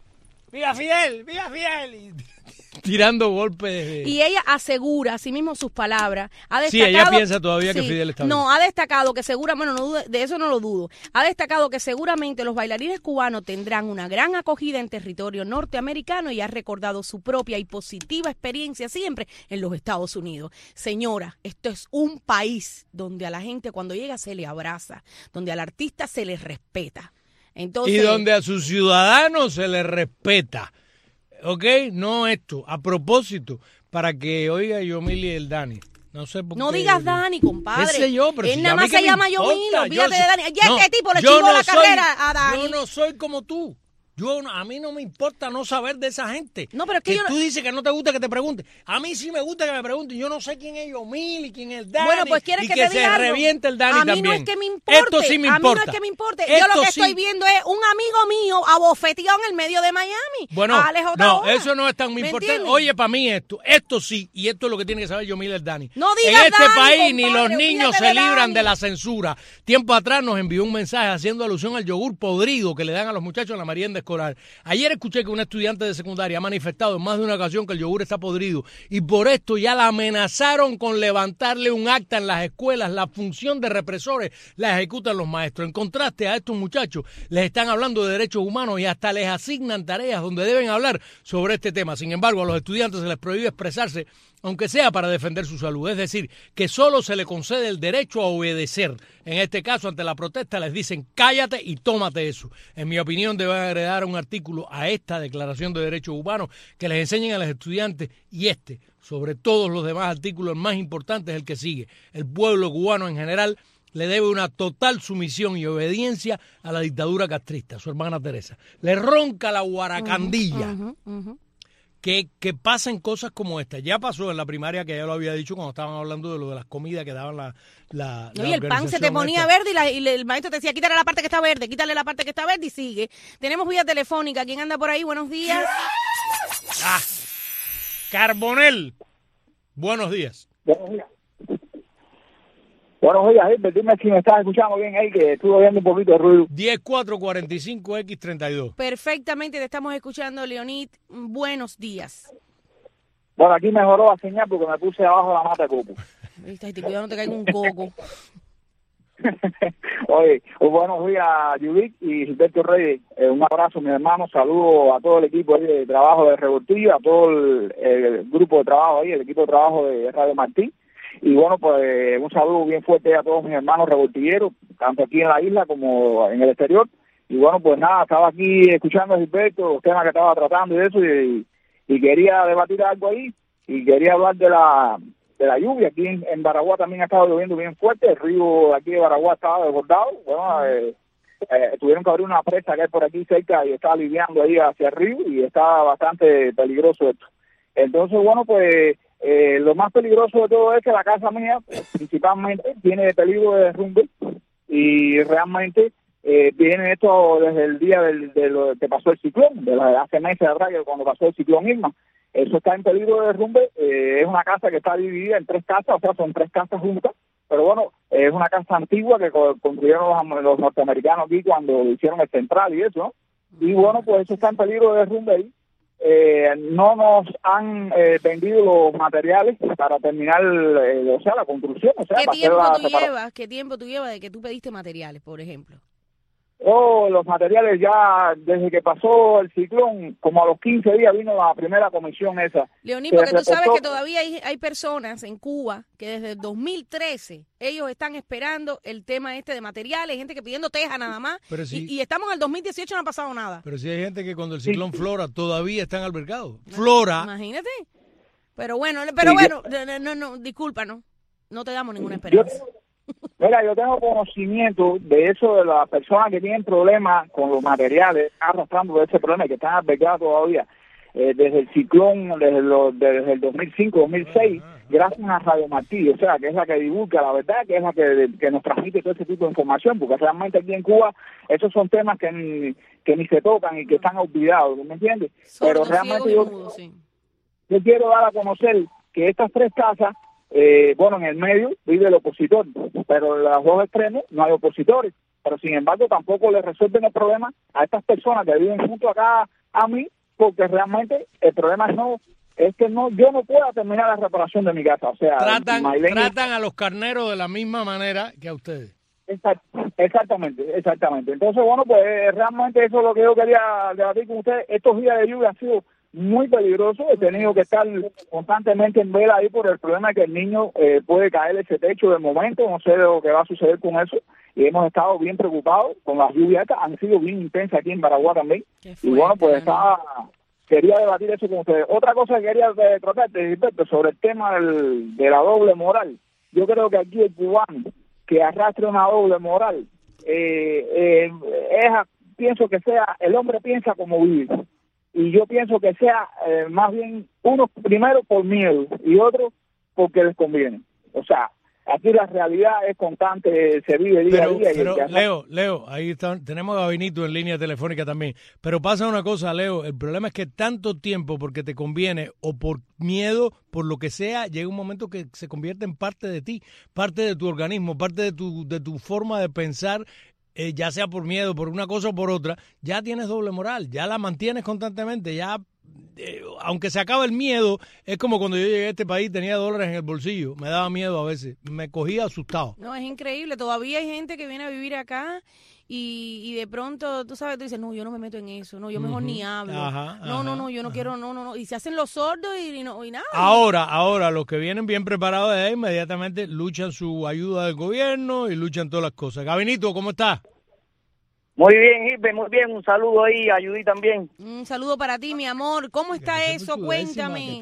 ¡Viva Fidel! ¡Viva Fidel! Y tirando golpes de... Y ella asegura, así mismo sus palabras, ha destacado... Sí, ella piensa todavía sí, que Fidel está bien. No, ha destacado que segura, bueno, no dude, de eso no lo dudo, ha destacado que seguramente los bailarines cubanos tendrán una gran acogida en territorio norteamericano y ha recordado su propia y positiva experiencia siempre en los Estados Unidos. Señora, esto es un país donde a la gente cuando llega se le abraza, donde al artista se le respeta. Entonces, y donde a sus ciudadanos se les respeta. ¿Ok? No esto. A propósito, para que oiga Yomil y el Dani. No sé por no qué. digas Dani, compadre. ¿Qué sé yo? Pero Él si nada a mí más qué se me llama importa. Yomil, olvídate Yo de Dani. Ya no, este tipo le yo chivó no la soy- carrera a Dani. Yo no soy como tú. Yo, no- a mí no me importa no saber de esa gente. No, pero es que yo no- tú dices que no te gusta que te pregunten. A mí sí me gusta que me pregunten. Yo no sé quién es Yomil y quién es Dani. Bueno, pues quieres y que que te se diga algo. reviente el Dani A mí también. no es que me importe. Esto sí me A importa. mí no es que me importe. Yo Esto lo que sí. estoy viendo es un amigo mío abofeteado en el medio de Miami. Bueno, Alex J. no, Ora. eso no es tan ¿Me importante. entiendes? Oye, para mí esto, esto sí, y esto es lo que tiene que saber Yomil el Dani. No en digas este Dani, país ni compadre, los niños olvídate se de libran Dani. de la censura. Tiempo atrás nos envió un mensaje haciendo alusión al yogur podrido que le dan a los muchachos en la merienda escolar. Ayer escuché que un estudiante de secundaria ha manifestado en más de una ocasión que el yogur está podrido y por esto ya la amenazaron con levantarle un acta en las escuelas. La función de represores la ejecutan los maestros. En contraste a estos muchachos, les están hablando de derechos humanos y hasta les asignan tareas donde deben hablar sobre este tema. Sin embargo, a los estudiantes se les prohíbe expresarse, aunque sea para defender su salud. Es decir, que solo se le concede el derecho a obedecer. En este caso, ante la protesta, les dicen cállate y tómate eso. En mi opinión, deben agregar un artículo a esta Declaración de Derechos Humanos que les enseñen a los estudiantes y este, sobre todos los demás artículos, el más importante es el que sigue. El pueblo cubano en general le debe una total sumisión y obediencia a la dictadura castrista, su hermana Teresa. Le ronca la guaracandilla. Uh-huh, uh-huh. Que, que pasen cosas como esta. Ya pasó en la primaria, que ya lo había dicho cuando estaban hablando de lo de las comidas que daban la, la, No, la y el pan se te organización ponía esta. verde y, la- y el maestro te decía, quítale la parte que está verde, quítale la parte que está verde y sigue. Tenemos vía telefónica. ¿Quién anda por ahí? Buenos días. Ah, Carbonel. Buenos días. Buenos días. Buenos días, Hilbert. Dime si me estás escuchando bien ahí, que estuve oyendo un poquito de ruido. diez cuatro cuarenta y cinco equis treinta y dos. Perfectamente, te estamos escuchando, Leonid. Buenos días. Bueno, aquí mejoró la señal porque me puse abajo de la mata de coco. Viste, ay, te cuidado, no te caiga un coco. Oye, pues buenos días, Judith y Gilberto Reyes. Eh, un abrazo, mi hermano. Saludo a todo el equipo ahí de trabajo de Revoltillo, a todo el, el grupo de trabajo ahí, el equipo de trabajo de Radio Martí. Y bueno, pues un saludo bien fuerte a todos mis hermanos revoltilleros, tanto aquí en la isla como en el exterior. Y bueno, pues nada, estaba aquí escuchando a Gilberto, los temas que estaba tratando y eso, y, y quería debatir algo ahí, y quería hablar de la de la lluvia. Aquí en, en Baraguá también ha estado lloviendo bien fuerte, el río de aquí de Baraguá estaba desbordado. Bueno, eh, eh, tuvieron que abrir una presa que hay por aquí cerca y está aliviando ahí hacia el río, y está bastante peligroso esto. Entonces, bueno, pues eh, lo más peligroso de todo es que la casa mía, pues, principalmente, tiene peligro de derrumbe, y realmente eh, viene esto desde el día del, de lo que pasó el ciclón, de la, hace meses atrás, que cuando pasó el ciclón Irma. eso está en peligro de derrumbe. Eh, es una casa que está dividida en tres casas, o sea, son tres casas juntas, pero bueno, es una casa antigua que construyeron los, los norteamericanos aquí cuando hicieron el central y eso, ¿no? Y bueno, pues eso está en peligro de derrumbe ahí. Eh, no nos han eh, vendido los materiales para terminar, eh, o sea, la construcción. O sea, ¿Qué para tiempo hacer la tú separación. llevas? ¿Qué tiempo tú llevas de que tú pediste materiales, por ejemplo? Oh, los materiales ya, desde que pasó el ciclón, como a los quince días vino la primera comisión esa. Leoní, que porque tú sabes reportó- que todavía hay, hay personas en Cuba que desde el dos mil trece ellos están esperando el tema este de materiales, gente que pidiendo teja nada más, Pero sí. y, y estamos en el dos mil dieciocho, no ha pasado nada. Pero si hay gente que cuando el ciclón Flora todavía están albergados. Flora. Imagínate. Pero bueno, pero Sí, bueno, no, no, no, disculpa, no, no te damos ninguna esperanza. Mira, yo tengo conocimiento de eso, de las personas que tienen problemas con los materiales, arrastrando de ese problema y que están albergados todavía eh, desde el ciclón, desde, lo, desde el dos mil cinco, dos mil seis, gracias a Radio Martí, o sea, que es la que divulga la verdad, que es la que, que nos transmite todo ese tipo de información, porque realmente aquí en Cuba esos son temas que ni, que ni se tocan y que están olvidados, ¿me entiendes? Pero realmente yo, yo quiero dar a conocer que estas tres casas, Eh, bueno, en el medio vive el opositor, pero en los dos extremos no hay opositores. Pero sin embargo tampoco le resuelven el problema a estas personas que viven junto acá a mí, porque realmente el problema no es que no yo no pueda terminar la reparación de mi casa. O sea, Tratan, Maylene- tratan a los carneros de la misma manera que a ustedes. Exact- Exactamente, exactamente. Entonces, bueno, pues realmente eso es lo que yo quería debatir con ustedes. Estos días de lluvia han sido muy peligrosos. He tenido que estar constantemente en vela ahí por el problema de que el niño eh, puede caer ese techo de momento. No sé lo que va a suceder con eso. Y hemos estado bien preocupados con las lluvias. Han sido bien intensas aquí en Paraguay también. Y bueno, pues estaba... Quería debatir eso con ustedes. Otra cosa que quería eh, tratarte, Gilberto, sobre el tema del, de la doble moral. Yo creo que aquí el cubano que arrastre una doble moral, eh, eh, es, pienso que sea, el hombre piensa como vive. Y yo pienso que sea eh, más bien uno primero por miedo y otro porque les conviene. O sea, aquí la realidad es constante, se vive día Pero, a día. y pero el que arrastra- Leo, Leo, ahí está, tenemos a Gabinito en línea telefónica también. Pero pasa una cosa, Leo, el problema es que tanto tiempo porque te conviene o por miedo, por lo que sea, llega un momento que se convierte en parte de ti, parte de tu organismo, parte de tu, de tu forma de pensar. Eh, ya sea por miedo, por una cosa o por otra, ya tienes doble moral, ya la mantienes constantemente, ya, eh, aunque se acabe el miedo, es como cuando yo llegué a este país, tenía dólares en el bolsillo, me daba miedo a veces, me cogía asustado. No, es increíble. Todavía hay gente que viene a vivir acá y, y de pronto, tú sabes, tú dices, no, yo no me meto en eso, no, yo mejor Ujú. ni hablo. Ajá, no, no, ajá, no, yo no quiero, no, no, no. Y se hacen los sordos y, y no, y nada. Ahora, ahora, los que vienen bien preparados de ahí, inmediatamente luchan su ayuda del gobierno y luchan todas las cosas. Gabinito, ¿cómo estás? Muy bien, Gilbert, muy bien. Un saludo ahí a Judy también. Un saludo para ti, mi amor. ¿Cómo está eso? Cuéntame.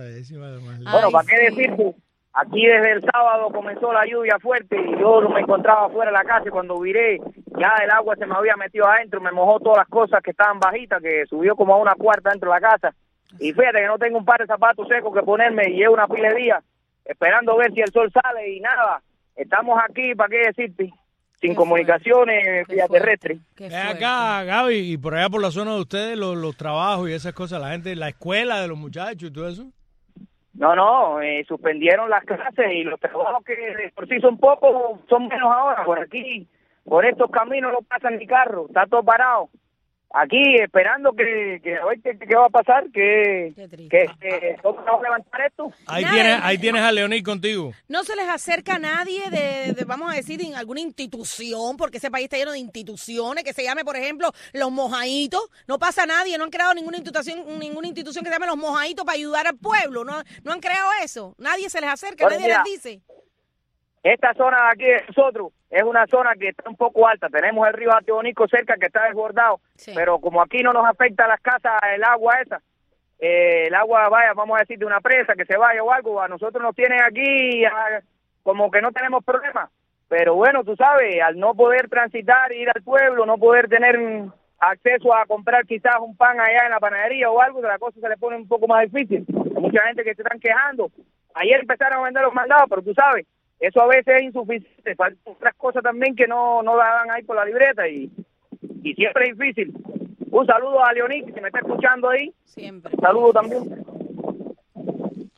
Bueno, ¿para qué decirte? Aquí desde el sábado comenzó la lluvia fuerte y yo no me encontraba fuera de la casa y cuando viré ya el agua se me había metido adentro, me mojó todas las cosas que estaban bajitas, que subió como a una cuarta dentro de la casa. Y fíjate que no tengo un par de zapatos secos que ponerme y llevo una pila de días esperando ver si el sol sale y nada. Estamos aquí, ¿para qué decirte? Sin comunicaciones vía terrestre. Ven acá, Gaby, y por allá por la zona de ustedes, los, los trabajos y esas cosas, la gente, la escuela de los muchachos y todo eso. No, no, eh, suspendieron las clases y los trabajos que de por sí son pocos, son menos ahora. Por aquí, por estos caminos no pasan ni carro, está todo parado. Aquí esperando que, que a ver qué, qué va a pasar, que, que eh, ¿cómo vamos a levantar esto? Ahí tienes, ahí tienes a Leonid contigo. No se les acerca a nadie de, de, vamos a decir, de alguna institución, porque ese país está lleno de instituciones, que se llame, por ejemplo, los mojaditos. No pasa nadie, no han creado ninguna institución, ninguna institución que se llame los mojaditos para ayudar al pueblo. No, no han creado eso. Nadie se les acerca, Bueno, nadie mira, les dice. Esta zona de aquí de nosotros es una zona que está un poco alta. Tenemos el río Atibonico cerca que está desbordado, sí. Pero como aquí no nos afecta a las casas el agua esa, eh, el agua, vaya, vamos a decir, de una presa que se vaya o algo, a nosotros nos tienen aquí a, como que no tenemos problema. Pero bueno, tú sabes, al no poder transitar, ir al pueblo, no poder tener acceso a comprar quizás un pan allá en la panadería o algo, que la cosa se le pone un poco más difícil. Hay mucha gente que se están quejando. Ayer empezaron a vender los mandados, pero tú sabes, eso a veces es insuficiente, faltan otras cosas también que no, no daban ahí por la libreta y, y siempre es difícil. Un saludo a Leonid, que me está escuchando ahí. Siempre. Un saludo también.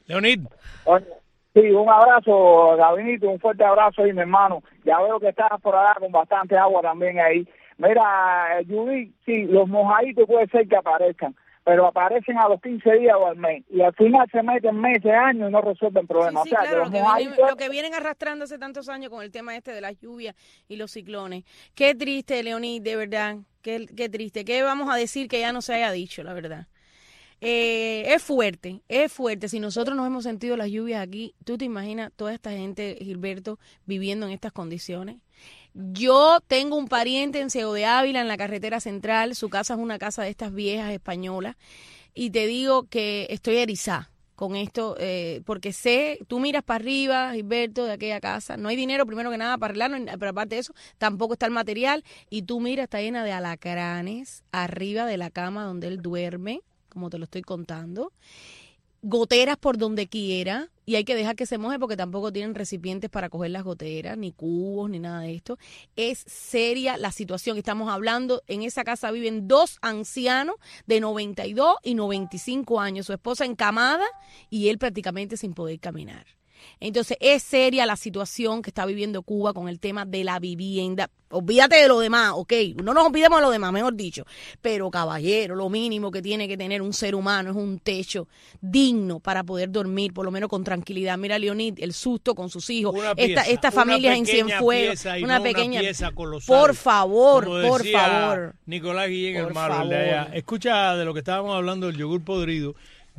Leonid. Sí, un abrazo, Gabinito, un fuerte abrazo ahí, mi hermano. Ya veo que estás por allá con bastante agua también ahí. Mira, Judith, sí, los mojaditos puede ser que aparezcan, pero aparecen a los quince días o al mes, y al final se meten meses, años y no resuelven problemas. Sí, sí, o sea, claro, que lo, los que mojaditos... vienen, lo que vienen arrastrando hace tantos años con el tema este de las lluvias y los ciclones. Qué triste, Leonid, de verdad, qué, qué triste. ¿Qué vamos a decir que ya no se haya dicho, la verdad? Eh, es fuerte, es fuerte. Si nosotros nos hemos sentido las lluvias aquí, ¿tú te imaginas toda esta gente, Gilberto, viviendo en estas condiciones? Yo tengo un pariente en Ciego de Ávila, en la carretera central. Su casa es una casa de estas viejas españolas. Y te digo que estoy erizada con esto, eh, porque sé, tú miras para arriba, Gilberto, de aquella casa, no hay dinero primero que nada para arreglarlo, pero aparte de eso, tampoco está el material, y tú miras, está llena de alacranes arriba de la cama donde él duerme, como te lo estoy contando, goteras por donde quiera, y hay que dejar que se moje porque tampoco tienen recipientes para coger las goteras, ni cubos, ni nada de esto. Es seria la situación. Estamos hablando, en esa casa viven dos ancianos de noventa y dos y noventa y cinco años, su esposa encamada y él prácticamente sin poder caminar. Entonces, es seria la situación que está viviendo Cuba con el tema de la vivienda. Olvídate de lo demás, ok, no nos olvidemos de lo demás, mejor dicho. Pero, caballero, lo mínimo que tiene que tener un ser humano es un techo digno para poder dormir, por lo menos con tranquilidad. Mira, Leonid, el susto con sus hijos, esta, esta familia en Cienfuegos, una no pequeña una pieza colosal. Por favor, Como por decía favor. Nicolás Guillén, Por el malo, el de allá. Escucha de lo que estábamos hablando del yogur podrido.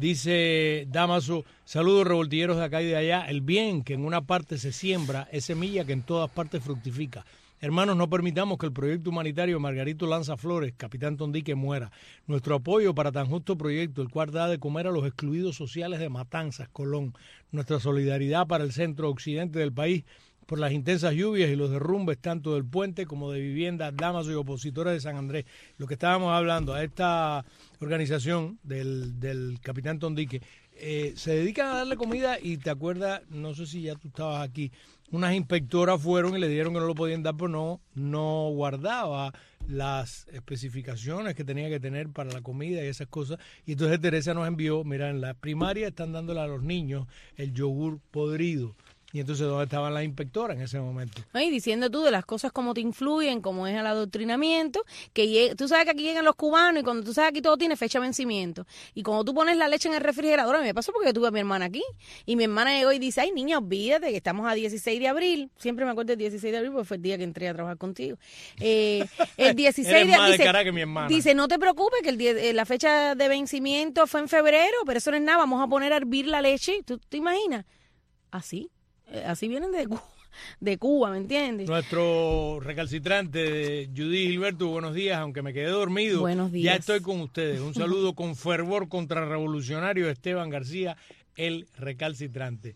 Dice Damaso, saludos revoltilleros de acá y de allá. El bien que en una parte se siembra es semilla que en todas partes fructifica. Hermanos, no permitamos que el proyecto humanitario Margarito Lanza Flores, Capitán Tondique, muera. Nuestro apoyo para tan justo proyecto, el cual da de comer a los excluidos sociales de Matanzas, Colón. Nuestra solidaridad para el centro occidente del país por las intensas lluvias y los derrumbes tanto del puente como de viviendas, Damaso y opositores de San Andrés. Lo que estábamos hablando, a esta organización del, del Capitán Tondique, eh, se dedican a darle comida y te acuerdas, no sé si ya tú estabas aquí, unas inspectoras fueron y le dijeron que no lo podían dar, pero no, no guardaba las especificaciones que tenía que tener para la comida y esas cosas. Y entonces Teresa nos envió, mira, en la primaria están dándole a los niños el yogur podrido. Y entonces, ¿dónde estaban las inspectoras en ese momento? Y diciendo tú de las cosas como te influyen, como es el adoctrinamiento, que llega, tú sabes que aquí llegan los cubanos y cuando tú sabes que aquí todo tiene fecha de vencimiento. Y cuando tú pones la leche en el refrigerador, a mí me pasó porque yo tuve a mi hermana aquí. Y mi hermana llegó y dice, ay, niña, olvídate que estamos a dieciséis de abril. Siempre me acuerdo del dieciséis de abril porque fue el día que entré a trabajar contigo. Eh, el dieciséis de abril dice, dice, no te preocupes que el die, la fecha de vencimiento fue en febrero, pero eso no es nada, vamos a poner a hervir la leche. ¿Tú te imaginas? Así. Así vienen de Cuba, de Cuba, ¿me entiendes? Nuestro recalcitrante, Judith Gilberto, buenos días, aunque me quedé dormido. Buenos días. Ya estoy con ustedes. Un saludo con fervor contrarrevolucionario de Esteban García, el recalcitrante.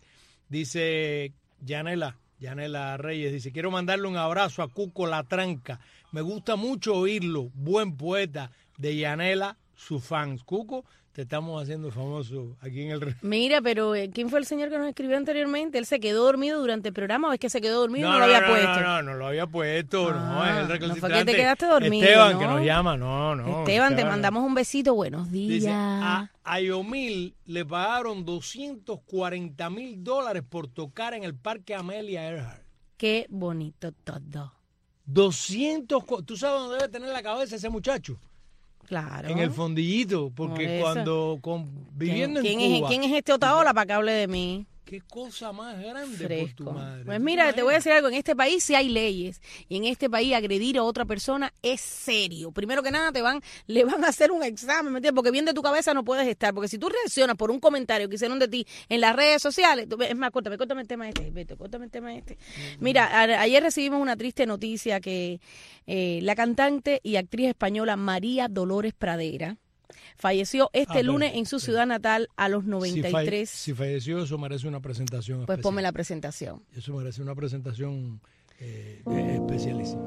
Dice Yanela, Yanela Reyes, dice, quiero mandarle un abrazo a Cuco La Tranca. Me gusta mucho oírlo, buen poeta, de Yanela, su fans. Cuco, te estamos haciendo famoso aquí en el... Mira, pero ¿quién fue el señor que nos escribió anteriormente? ¿Él se quedó dormido durante el programa o es que se quedó dormido no, y no, no lo había no, puesto? No, no, no, no lo había puesto, ah, no, es el recalcitrante. No fue que te quedaste dormido, Esteban, ¿no? que nos llama, no, no. Esteban, Esteban te mandamos un besito, buenos días. Dice, a, a Yomil le pagaron doscientos cuarenta mil dólares por tocar en el Parque Amelia Earhart. Qué bonito todo. doscientos, ¿tú sabes dónde debe tener la cabeza ese muchacho? Claro. En el fondillito, porque Por cuando con, viviendo ¿Quién, en ¿quién Cuba... Es, ¿Quién es este Otaola para que hable de mí? Qué cosa más grande Fresco. por tu madre. Pues mira, te voy a decir algo, en este país sí hay leyes y en este país agredir a otra persona es serio. Primero que nada te van, le van a hacer un examen, ¿me entiendes? Porque bien de tu cabeza no puedes estar, porque si tú reaccionas por un comentario que hicieron de ti en las redes sociales, tú, es más, córtame, córtame el tema este, Beto, córtame el tema este. Uh-huh. Mira, a, ayer recibimos una triste noticia que eh, la cantante y actriz española María Dolores Pradera falleció este ah, lunes pero, en su ciudad natal a los noventa y tres. Si, fa si falleció, eso merece una presentación Pues especial. ponme la presentación. Eso merece una presentación eh, eh, especialísima.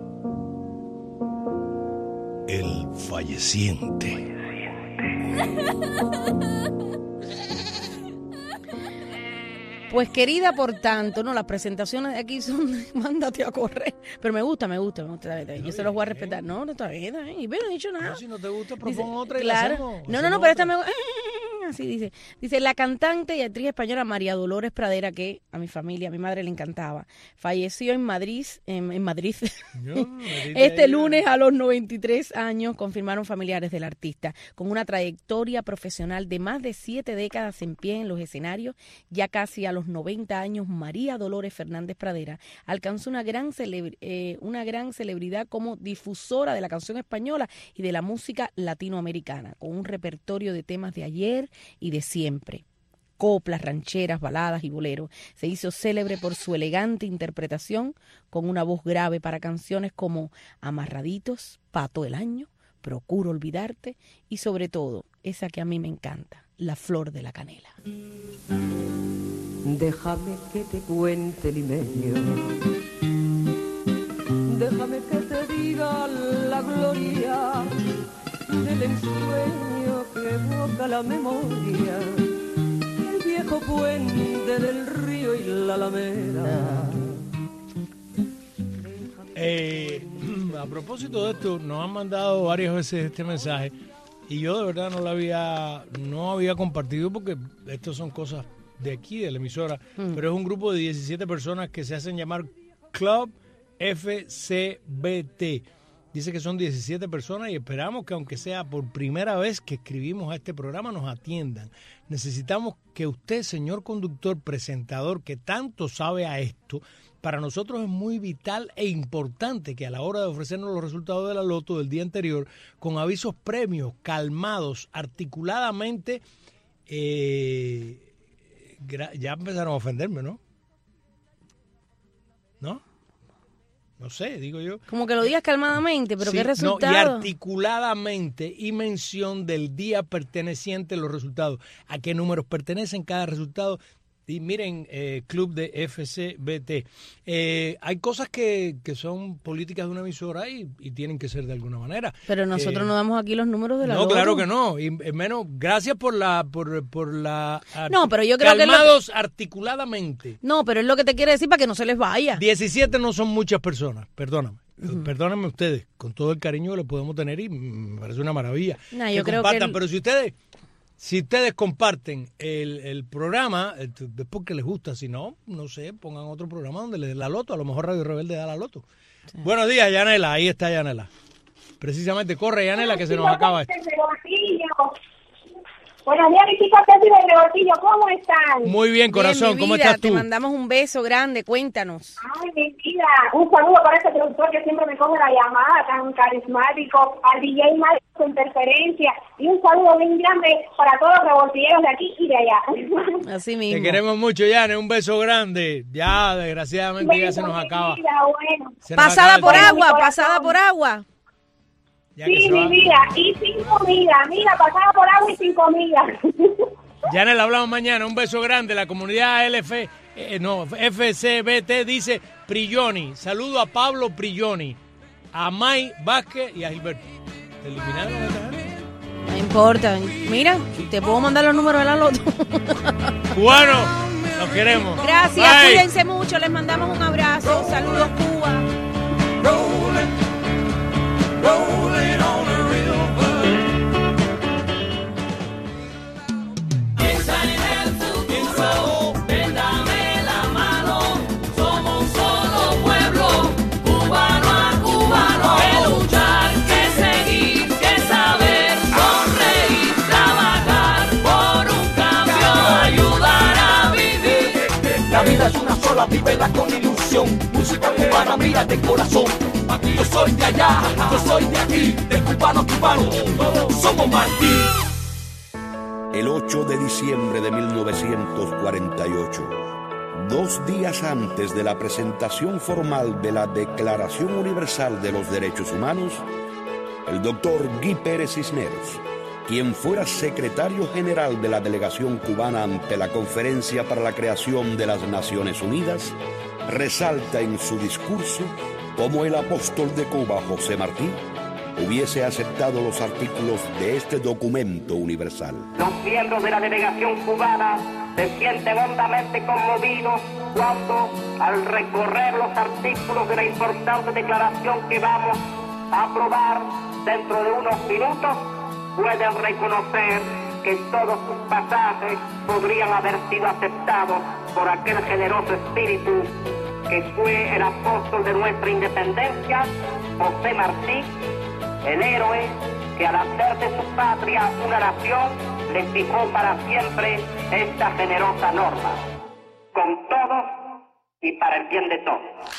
El falleciente. Pues querida, por tanto, no, las presentaciones de aquí son, mándate a correr. Pero me gusta, me gusta, me gusta. Yo no, se los voy a respetar. No, no está bien, ¿eh? Y pero no he dicho nada. No, si no te gusta, propon otra y claro. la hacemos. No, no, no, pero esta me así dice. Dice, la cantante y actriz española María Dolores Pradera, que a mi familia, a mi madre le encantaba, falleció en Madrid, en, en Madrid, Yo, este lunes a los noventa y tres años, confirmaron familiares del artista. Con una trayectoria profesional de más de siete décadas en pie en los escenarios, ya casi a los noventa años, María Dolores Fernández Pradera alcanzó una gran, celebr- eh, una gran celebridad como difusora de la canción española y de la música latinoamericana, con un repertorio de temas de ayer y de siempre. Coplas, rancheras, baladas y boleros. Se hizo célebre por su elegante interpretación con una voz grave para canciones como Amarraditos, Pato el Año, Procuro Olvidarte y sobre todo, esa que a mí me encanta, La Flor de la Canela. Déjame que te cuente limeño, déjame que te diga la gloria del ensueño que evoca la memoria, el viejo puente del río y la alameda. Eh, a propósito de esto, nos han mandado varias veces este mensaje y yo de verdad no lo había, no había compartido porque estas son cosas de aquí, de la emisora, mm. pero es un grupo de diecisiete personas que se hacen llamar Club F C B T. Dice que son diecisiete personas y esperamos que aunque sea por primera vez que escribimos a este programa nos atiendan. Necesitamos que usted, señor conductor, presentador, que tanto sabe a esto, para nosotros es muy vital e importante que a la hora de ofrecernos los resultados de la loto del día anterior, con avisos premios, calmados, articuladamente, eh, ya empezaron a ofenderme, ¿no? ¿No? No sé, digo yo. Como que lo digas calmadamente, pero sí, ¿qué resultado? No, y articuladamente y mención del día perteneciente a los resultados. ¿A qué números pertenecen cada resultado? Y miren, eh, Club de F C B T. Eh, hay cosas que, que son políticas de una emisora y, y tienen que ser de alguna manera. Pero nosotros eh, no damos aquí los números de la No, loto. claro que no. Y menos, gracias por la... Por, por la no, pero yo creo calmados que... Lo... articuladamente. No, pero es lo que te quiere decir para que no se les vaya. diecisiete no son muchas personas, perdóname. Uh-huh. Perdónenme ustedes, con todo el cariño que le podemos tener y me parece una maravilla. No, que yo creo compartan, que el... pero si ustedes... Si ustedes comparten el, el programa, es porque les gusta. Si no, no sé, pongan otro programa donde les den la loto. A lo mejor Radio Rebelde da la loto. Sí. Buenos días, Yanela. Ahí está Yanela. Precisamente, corre, Yanela, que se nos acaba esto. Buenos días, mis chicos de Rebotillo, ¿cómo están? Muy bien, corazón, bien, ¿cómo vida, estás tú? Te mandamos un beso grande, cuéntanos. Ay, mi vida, un saludo para este productor que siempre me coge la llamada, tan carismático, al D J Mario con interferencia, y un saludo bien grande para todos los revoltilleros de aquí y de allá. Así mismo. Te queremos mucho, Yane, un beso grande. Ya, desgraciadamente, beso, ya se nos acaba. Vida, bueno. se nos pasada acaba por tiempo. agua, pasada por agua. Ya sí, mi vida, y sin comida, mira, pasada por agua y sin comida. Yanela, hablamos mañana, un beso grande. La comunidad L F, eh, no, F C B T dice Prigioni. Saludo a Pablo Prigioni, a May Vázquez y a Gilberto. ¿Te eliminaron esta gente? No importa, mira, te puedo mandar los números de la loto. Cubano, los queremos. Gracias, Bye. Cuídense mucho, les mandamos un abrazo. Saludos, Cuba. Rolling on a river. Piensa en el futuro, ven dame la mano. Somos un solo pueblo, cubano a cubano. Que luchar, que seguir, que saber, sonreír, trabajar por un cambio, ayudar a vivir. La vida es una sola, vívela con ilusión. Música cubana, mira de corazón. Yo soy de allá, yo soy de aquí, de cubano a cubano, somos Martí. El ocho de diciembre de mil novecientos cuarenta y ocho, dos días antes de la presentación formal de la Declaración Universal de los Derechos Humanos, el doctor Guy Pérez Cisneros, quien fuera secretario general de la delegación cubana ante la Conferencia para la Creación de las Naciones Unidas, resalta en su discurso como el apóstol de Cuba, José Martí, hubiese aceptado los artículos de este documento universal. Los miembros de la delegación cubana se sienten hondamente conmovidos cuando, al recorrer los artículos de la importante declaración que vamos a aprobar dentro de unos minutos, pueden reconocer que todos sus pasajes podrían haber sido aceptados por aquel generoso espíritu que fue el apóstol de nuestra independencia, José Martí, el héroe que al hacer de su patria una nación le fijó para siempre esta generosa norma, con todos y para el bien de todos.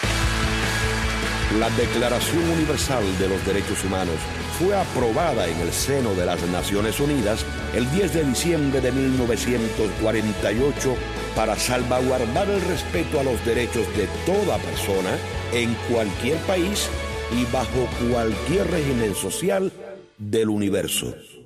La Declaración Universal de los Derechos Humanos fue aprobada en el seno de las Naciones Unidas el diez de diciembre de mil novecientos cuarenta y ocho para salvaguardar el respeto a los derechos de toda persona en cualquier país y bajo cualquier régimen social del universo.